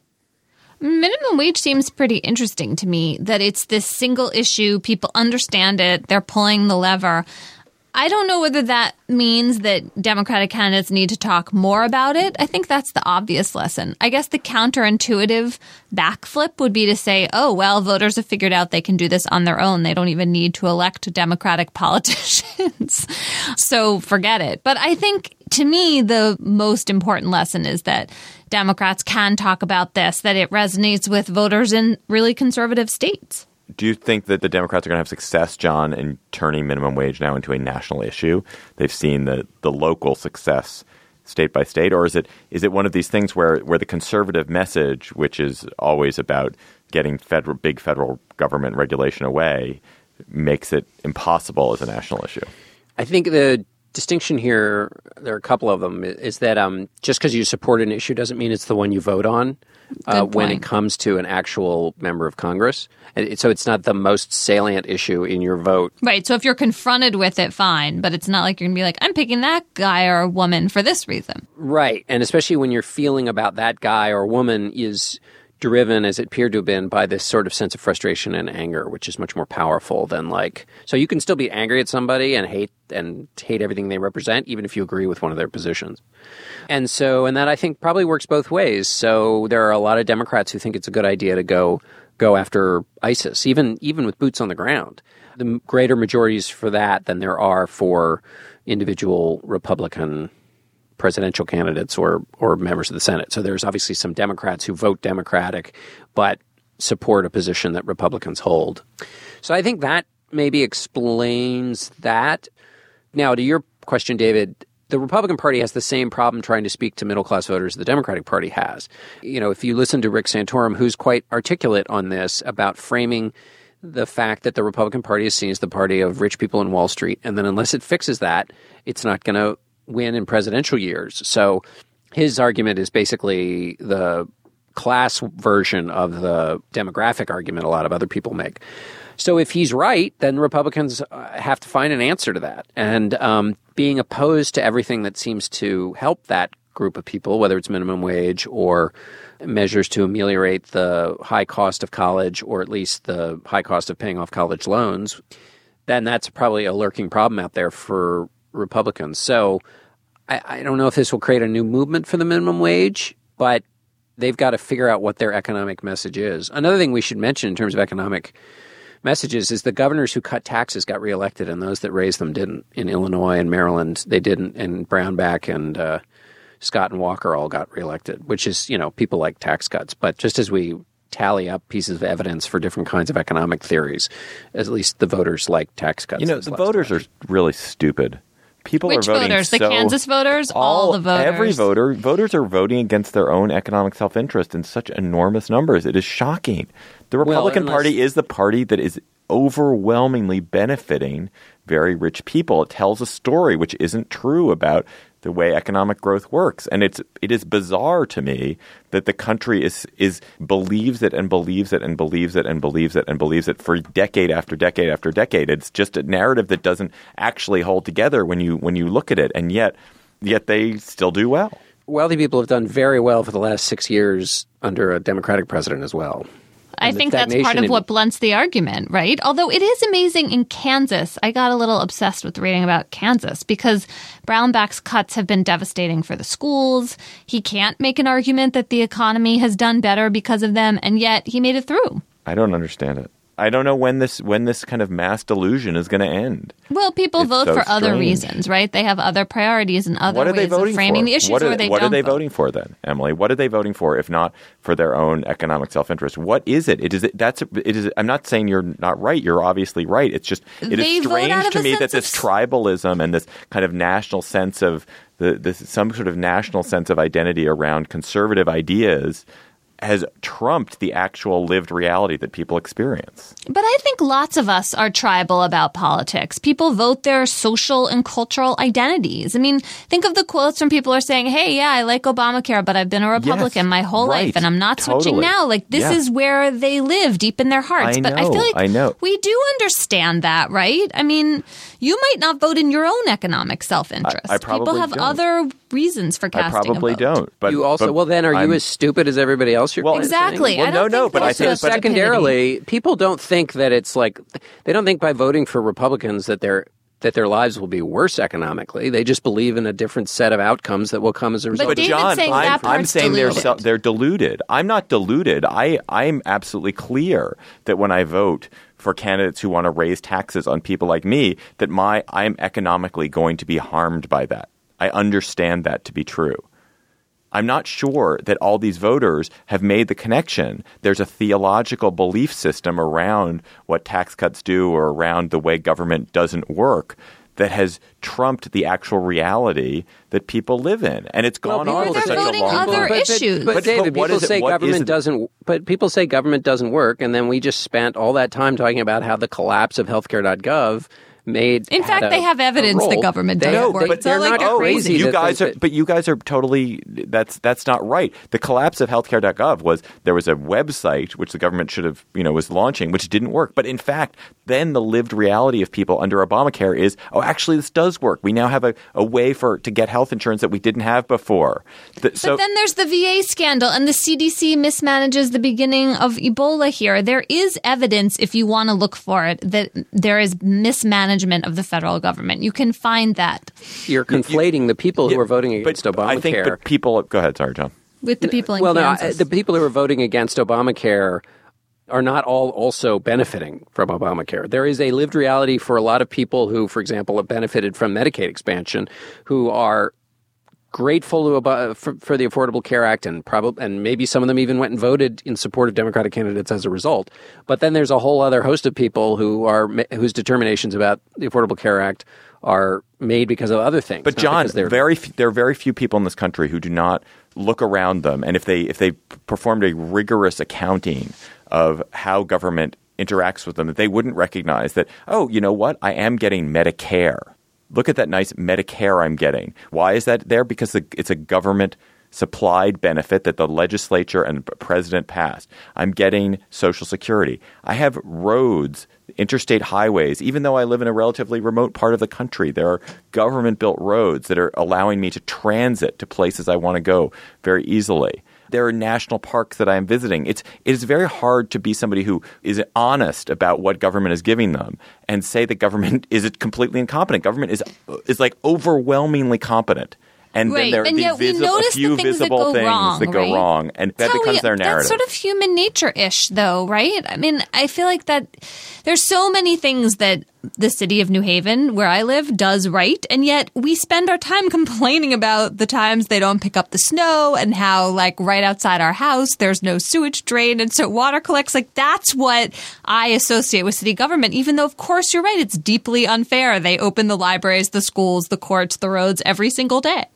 Minimum wage seems pretty interesting to me, that it's this single issue. People understand it. They're pulling the lever. I don't know whether that means that Democratic candidates need to talk more about it. I think that's the obvious lesson. I guess the counterintuitive backflip would be to say, oh, well, voters have figured out they can do this on their own. They don't even need to elect Democratic politicians. So forget it. But I think, to me, the most important lesson is that Democrats can talk about this, that it resonates with voters in really conservative states. Do you think that the Democrats are going to have success, John, in turning minimum wage now into a national issue? They've seen the local success state by state, or is it one of these things where the conservative message, which is always about getting big federal government regulation away, makes it impossible as a national issue? I think the distinction here, there are a couple of them, is that just because you support an issue doesn't mean it's the one you vote on when it comes to an actual member of Congress. So it's not the most salient issue in your vote. Right. So if you're confronted with it, fine. But it's not like you're going to be like, I'm picking that guy or woman for this reason. Right. And especially when your feeling about that guy or woman is driven, as it appeared to have been, by this sort of sense of frustration and anger, which is much more powerful than so you can still be angry at somebody and hate everything they represent, even if you agree with one of their positions. And that I think probably works both ways. So there are a lot of Democrats who think it's a good idea to go after ISIS, even with boots on the ground. The greater majorities for that than there are for individual Republican presidential candidates or members of the Senate. So there's obviously some Democrats who vote Democratic but support a position that Republicans hold. So I think that maybe explains that. Now, to your question, David, the Republican Party has the same problem trying to speak to middle-class voters the Democratic Party has. If you listen to Rick Santorum, who's quite articulate on this about framing the fact that the Republican Party is seen as the party of rich people in Wall Street, and then unless it fixes that, it's not going to win in presidential years. So his argument is basically the class version of the demographic argument a lot of other people make. So if he's right, then Republicans have to find an answer to that. And being opposed to everything that seems to help that group of people, whether it's minimum wage or measures to ameliorate the high cost of college, or at least the high cost of paying off college loans, then that's probably a lurking problem out there for Republicans. So I don't know if this will create a new movement for the minimum wage, but they've got to figure out what their economic message is. Another thing we should mention in terms of economic messages is the governors who cut taxes got reelected and those that raised them didn't. In Illinois and Maryland, they didn't. And Brownback and Scott and Walker all got reelected, which is, people like tax cuts. But just as we tally up pieces of evidence for different kinds of economic theories, at least the voters like tax cuts. The voters are really stupid. People Which are voting voters? The Kansas voters? All the voters? Every voter. Voters are voting against their own economic self-interest in such enormous numbers. It is shocking. The Republican Party is the party that is overwhelmingly benefiting very rich people. It tells a story which isn't true about the way economic growth works. And it is bizarre to me that the country believes it and believes it and believes it and believes it and believes it for decade after decade after decade. It's just a narrative that doesn't actually hold together when you look at it, and yet they still do well. Wealthy people have done very well for the last 6 years under a Democratic president as well. I think that's part of what blunts the argument, right? Although it is amazing in Kansas. I got a little obsessed with reading about Kansas because Brownback's cuts have been devastating for the schools. He can't make an argument that the economy has done better because of them, and yet he made it through. I don't understand it. I don't know when this kind of mass delusion is going to end. Well, people vote for other reasons, right? They have other priorities and other ways of framing the issues What are they vote. voting for then, Emily? What are they voting for if not for their own economic self-interest? What is it? I'm not saying you're not right. You're obviously right. It's just it is strange to me that this tribalism and this kind of national sense of some sort of national sense of identity around conservative ideas has trumped the actual lived reality that people experience. But I think lots of us are tribal about politics. People vote their social and cultural identities. I mean, think of the quotes from people who are saying, hey, yeah, I like Obamacare, but I've been a Republican my whole life and I'm not switching now. Like, this is where they live deep in their hearts. But I feel like we do understand that, right? I mean, you might not vote in your own economic self-interest. I probably People have don't. Other reasons for casting I probably a vote. don't. But you also, well, then are you as stupid as everybody else? Well, exactly. Well, no, but I think secondarily, people don't think that it's like they don't think by voting for Republicans that their lives will be worse economically. They just believe in a different set of outcomes that will come as a result. But John, I'm saying they're deluded. I'm not deluded. I'm absolutely clear that when I vote for candidates who want to raise taxes on people like me, that I'm economically going to be harmed by that. I understand that to be true. I'm not sure that all these voters have made the connection. There's a theological belief system around what tax cuts do or around the way government doesn't work that has trumped the actual reality that people live in. And it's gone on for such a long time. Other issues. But David, people say government doesn't but people say government doesn't work, and then we just spent all that time talking about how the collapse of healthcare.gov in fact, they have evidence the government doesn't work. But they're not crazy. You guys are totally. That's not right. The collapse of healthcare.gov there was a website which the government should have was launching, which didn't work. But in fact, then the lived reality of people under Obamacare is, actually this does work. We now have a way to get health insurance that we didn't have before. But then there's the VA scandal, and the CDC mismanages the beginning of Ebola here. There is evidence, if you want to look for it, that there is mismanagement of the federal government. You can find that. You're conflating the people who are voting against Obamacare. I think people. Go ahead, sorry, John. With the people in Kansas. The people who are voting against Obamacare are not all also benefiting from Obamacare. There is a lived reality for a lot of people who, for example, have benefited from Medicaid expansion, who are grateful for the Affordable Care Act, and maybe some of them even went and voted in support of Democratic candidates as a result. But then there's a whole other host of people whose determinations about the Affordable Care Act are made because of other things. But John, there are very few people in this country who do not look around them, and if they performed a rigorous accounting of how government interacts with them, that they wouldn't recognize that, you know what, I am getting Medicare. Look at that nice Medicare I'm getting. Why is that there? Because it's a government-supplied benefit that the legislature and president passed. I'm getting Social Security. I have roads, interstate highways. Even though I live in a relatively remote part of the country, there are government-built roads that are allowing me to transit to places I want to go very easily. There are national parks that I am visiting. It is very hard to be somebody who is honest about what government is giving them and say that government is completely incompetent. Government is like overwhelmingly competent. And then there are a few visible things that go wrong, and that becomes their narrative. That's sort of human nature-ish, though, right? I mean, I feel like that there's so many things that the city of New Haven, where I live, does right, and yet we spend our time complaining about the times they don't pick up the snow and how, like, right outside our house, there's no sewage drain, and so water collects. Like, that's what I associate with city government, even though, of course, you're right, it's deeply unfair. They open the libraries, the schools, the courts, the roads every single day.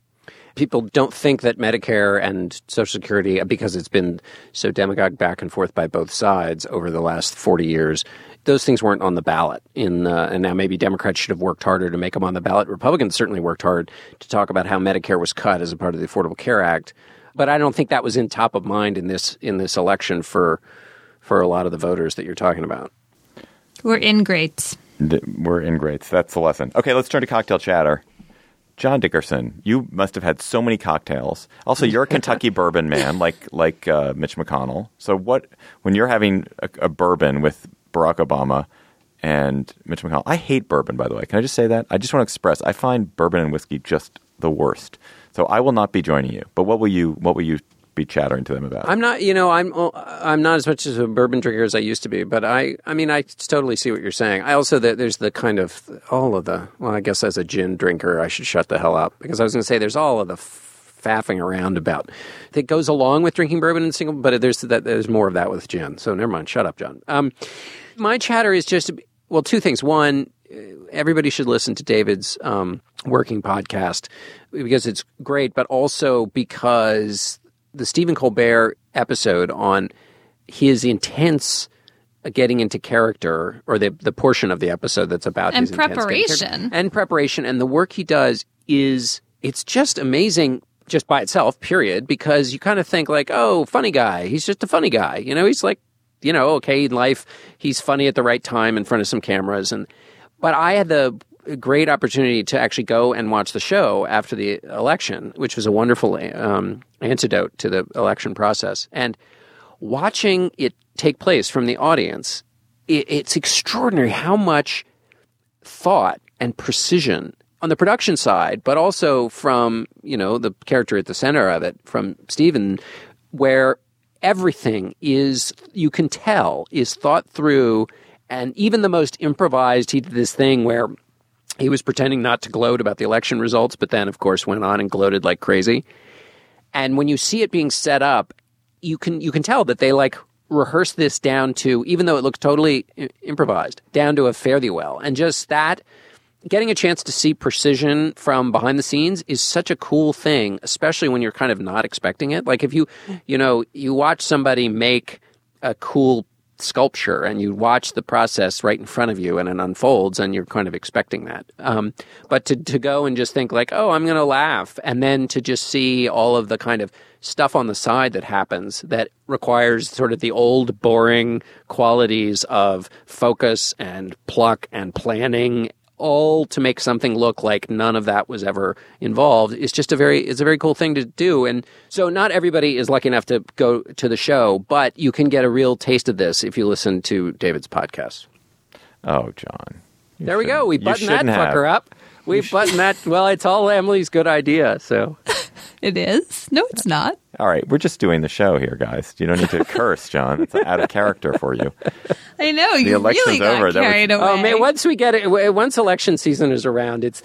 People don't think that Medicare and Social Security, because it's been so demagogued back and forth by both sides over the last 40 years, those things weren't on the ballot. And now maybe Democrats should have worked harder to make them on the ballot. Republicans certainly worked hard to talk about how Medicare was cut as a part of the Affordable Care Act. But I don't think that was in top of mind in this election for a lot of the voters that you're talking about. We're ingrates. We're ingrates. That's the lesson. Okay, let's turn to cocktail chatter. John Dickerson, you must have had so many cocktails. Also, you're a Kentucky bourbon man, like Mitch McConnell. So when you're having a bourbon with Barack Obama and Mitch McConnell, I hate bourbon, by the way. Can I just say that? I just want to express, I find bourbon and whiskey just the worst. So I will not be joining you. But what will you be chattering to them about? I'm not, I'm not as much as a bourbon drinker as I used to be, but I totally see what you're saying. I also, there's the kind of, I guess as a gin drinker, I should shut the hell up, because I was going to say there's all of the faffing around about that goes along with drinking bourbon and single, but there's more of that with gin. So never mind. Shut up, John. My chatter is just, two things. One, everybody should listen to David's working podcast because it's great, but also because the Stephen Colbert episode on his intense getting into character, or the portion of the episode that's about his preparation and preparation, and the work he does it's just amazing just by itself, period, because you kind of think like, oh, funny guy. He's just a funny guy. He's like, okay, in life, he's funny at the right time in front of some cameras. But I had the great opportunity to actually go and watch the show after the election, which was a wonderful antidote to the election process. And watching it take place from the audience, it's extraordinary how much thought and precision on the production side, but also from, the character at the center of it, from Stephen, where everything you can tell, is thought through. And even the most improvised, he did this thing where he was pretending not to gloat about the election results, but then, of course, went on and gloated like crazy. And when you see it being set up, you can tell that they rehearsed this down to, even though it looks totally improvised, down to a fare-thee-well. And just that, getting a chance to see precision from behind the scenes is such a cool thing, especially when you're kind of not expecting it. Like if you watch somebody make a cool sculpture and you watch the process right in front of you and it unfolds and you're kind of expecting that. But to go and just think like, oh, I'm going to laugh, and then to just see all of the kind of stuff on the side that happens that requires sort of the old boring qualities of focus and pluck and planning, all to make something look like none of that was ever involved, is just it's a very cool thing to do. And so not everybody is lucky enough to go to the show, but you can get a real taste of this if you listen to David's podcast. Oh, John. There we go. We buttoned that fucker up. We buttoned that. Well, it's all Emily's good idea, so. It is? No, it's not. All right. We're just doing the show here, guys. You don't need to curse, John. It's out of character for you. I know. You really got carried away. Oh, man, once election season is around, it's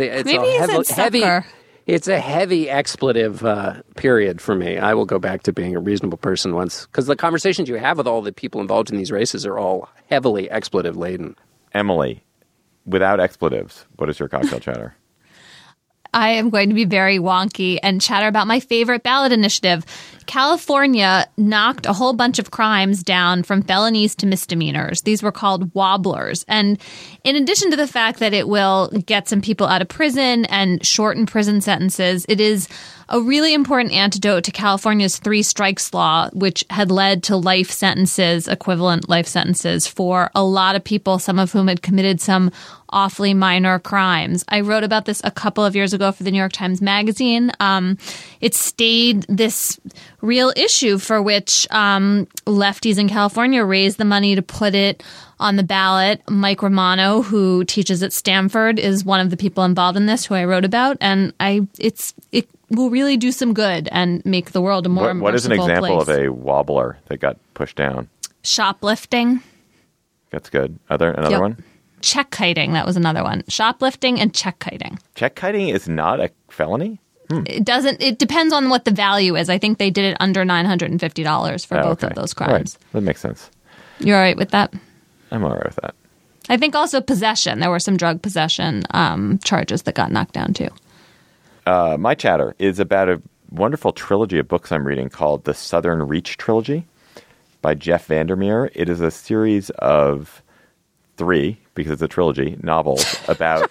a heavy expletive period for me. I will go back to being a reasonable person once, because the conversations you have with all the people involved in these races are all heavily expletive laden. Emily, without expletives, what is your cocktail chatter? I am going to be very wonky and chatter about my favorite ballot initiative. California knocked a whole bunch of crimes down from felonies to misdemeanors. These were called wobblers. And in addition to the fact that it will get some people out of prison and shorten prison sentences, it is a really important antidote to California's 3 strikes law, which had led to life sentences, equivalent life sentences, for a lot of people, some of whom had committed some awfully minor crimes. I wrote about this a couple of years ago for the New York Times Magazine. It stayed this real issue for which lefties in California raised the money to put it on the ballot. Mike Romano, who teaches at Stanford, is one of the people involved in this, who I wrote about, and it will really do some good and make the world a more merciful place. What is an example of a wobbler that got pushed down? Shoplifting. That's good. Another one? Check kiting. That was another one. Shoplifting and check kiting. Check kiting is not a felony? It depends on what the value is. I think they did it under $950 for both of those crimes. Right. That makes sense. You're all right with that? I'm all right with that. I think also possession. There were some drug possession charges that got knocked down too. My chatter is about a wonderful trilogy of books I'm reading called the Southern Reach Trilogy by Jeff Vandermeer. It is a series of 3, because it's a trilogy, novels about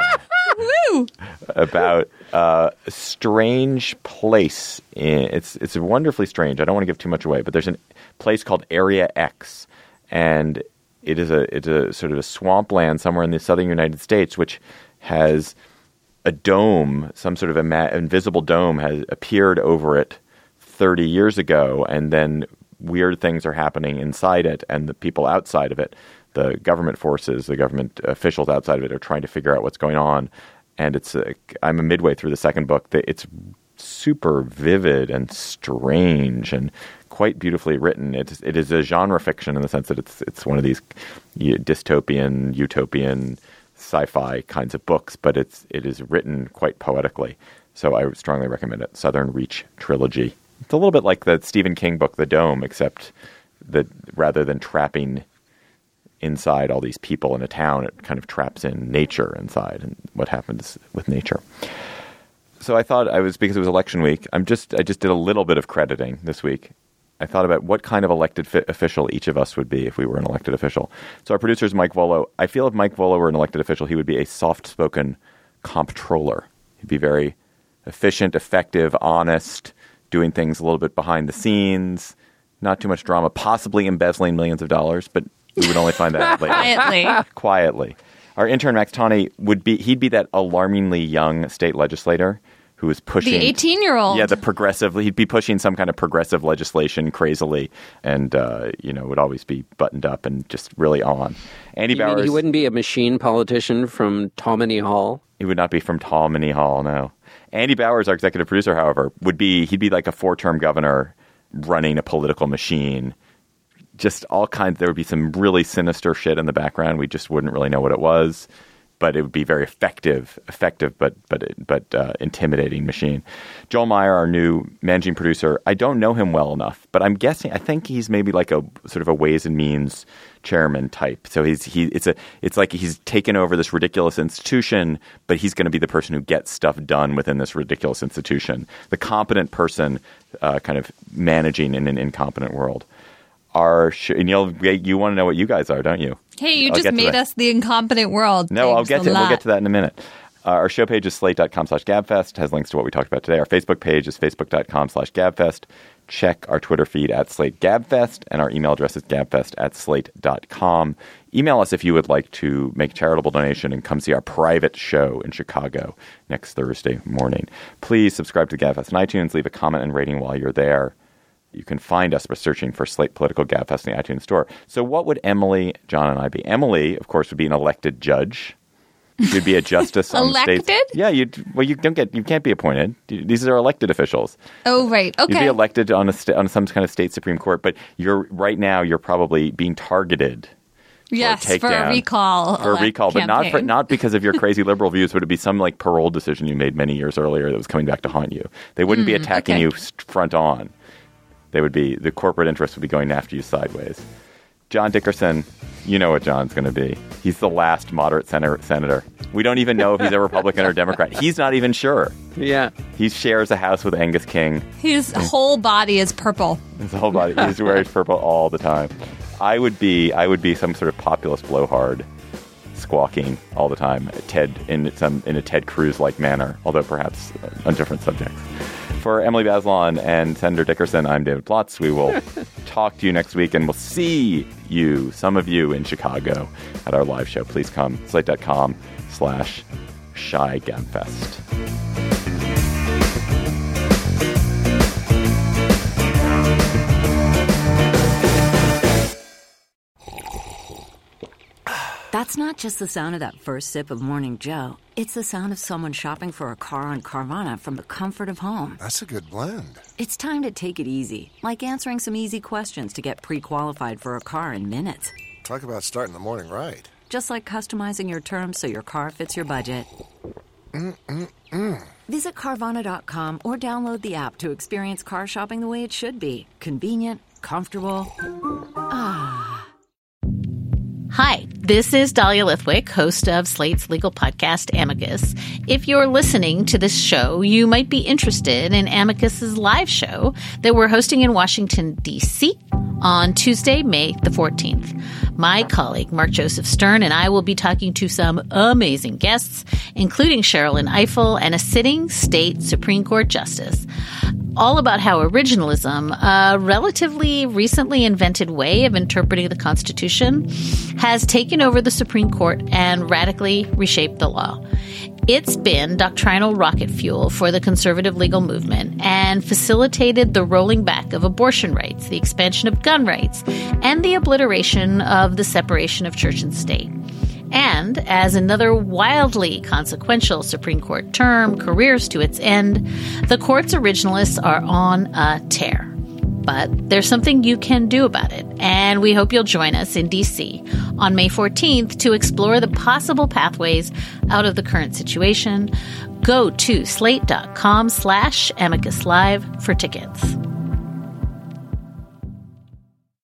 a strange place. It's wonderfully strange. I don't want to give too much away, but there's a place called Area X, and it's a sort of a swampland somewhere in the southern United States, which has a dome, some sort of invisible dome has appeared over it 30 years ago, and then weird things are happening inside it, and the people outside of it, the government forces, the government officials outside of it, are trying to figure out what's going on. And I'm a midway through the second book. It's super vivid and strange and quite beautifully written. It is a genre fiction in the sense that it's one of these dystopian, utopian, sci-fi kinds of books, but it is written quite poetically. So I strongly recommend it. Southern Reach Trilogy. It's a little bit like the Stephen King book, The Dome, except that rather than trapping inside all these people in a town, it kind of traps in nature inside and what happens with nature. So I thought because it was election week, I just did a little bit of crediting this week. I thought about what kind of elected official each of us would be if we were an elected official. So our producer is Mike Volo. I feel if Mike Volo were an elected official, he would be a soft-spoken comptroller. He'd be very efficient, effective, honest, doing things a little bit behind the scenes, not too much drama, possibly embezzling millions of dollars, but we would only find that out later. Quietly. Our intern, Max Tawney, he'd be that alarmingly young state legislator who is pushing... The 18-year-old. Yeah, the progressive... He'd be pushing some kind of progressive legislation crazily and, would always be buttoned up and just really on. Andy Bowers... He wouldn't be a machine politician from Tammany Hall? He would not be from Tammany Hall, no. Andy Bowers, our executive producer, however, he'd be like a 4-term governor running a political machine. Just all kinds. There would be some really sinister shit in the background. We just wouldn't really know what it was, but it would be very effective, but intimidating machine. Joel Meyer, our new managing producer, I don't know him well enough, but I think he's maybe like a sort of a Ways and Means chairman type. So it's like he's taken over this ridiculous institution, but he's going to be the person who gets stuff done within this ridiculous institution. The competent person, kind of managing in an incompetent world. And you want to know what you guys are, don't you? Hey, you just made us the incompetent world. No, we'll get to that in a minute. Our show page is slate.com/gabfest. It has links to what we talked about today. Our Facebook page is facebook.com/gabfest. Check our Twitter feed at SlateGabFest, and our email address is gabfest@slate.com. Email us if you would like to make charitable donation and come see our private show in Chicago next Thursday morning. Please subscribe to Gabfest on iTunes. Leave a comment and rating while you're there. You can find us by searching for Slate Political Gabfest in the iTunes store. So what would Emily, John, and I be? Emily, of course, would be an elected judge. You'd be a justice on the state. Elected? Yeah, you can't be appointed. These are elected officials. Oh, right. Okay. You'd be elected on some kind of state Supreme Court, but right now you're probably being targeted. Yes, for a recall. For a recall, but not because of your crazy liberal views. Would it be some like parole decision you made many years earlier that was coming back to haunt you? They wouldn't be attacking you front on. The corporate interest would be going after you sideways. John Dickerson, you know what John's going to be. He's the last moderate senator. We don't even know if he's a Republican or Democrat. He's not even sure. Yeah. He shares a house with Angus King. His whole body is purple. His whole body. He's wearing purple all the time. I would be some sort of populist blowhard squawking all the time, in a Ted Cruz-like manner, although perhaps on different subjects. For Emily Bazelon and Senator Dickerson, I'm David Plotz. We will talk to you next week, and we'll see some of you in Chicago at our live show. Please come, slate.com/ShyGabFest. That's not just the sound of that first sip of Morning Joe. It's the sound of someone shopping for a car on Carvana from the comfort of home. That's a good blend. It's time to take it easy, like answering some easy questions to get pre-qualified for a car in minutes. Talk about starting the morning right. Just like customizing your terms so your car fits your budget. Visit Carvana.com or download the app to experience car shopping the way it should be. Convenient, comfortable. Hi, This is Dahlia Lithwick, host of Slate's legal podcast, Amicus. If you're listening to this show, you might be interested in Amicus's live show that we're hosting in Washington, D.C. on Tuesday, May the 14th. My colleague, Mark Joseph Stern, and I will be talking to some amazing guests, including Sherrilyn Ifill and a sitting state Supreme Court justice, all about how originalism, a relatively recently invented way of interpreting the Constitution, has taken over the Supreme Court and radically reshaped the law. It's been doctrinal rocket fuel for the conservative legal movement and facilitated the rolling back of abortion rights, the expansion of gun rights, and the obliteration of the separation of church and state. And as another wildly consequential Supreme Court term careers to its end, the court's originalists are on a tear. But there's something you can do about it, and we hope you'll join us in D.C. on May 14th to explore the possible pathways out of the current situation. Go to slate.com/amicuslive for tickets.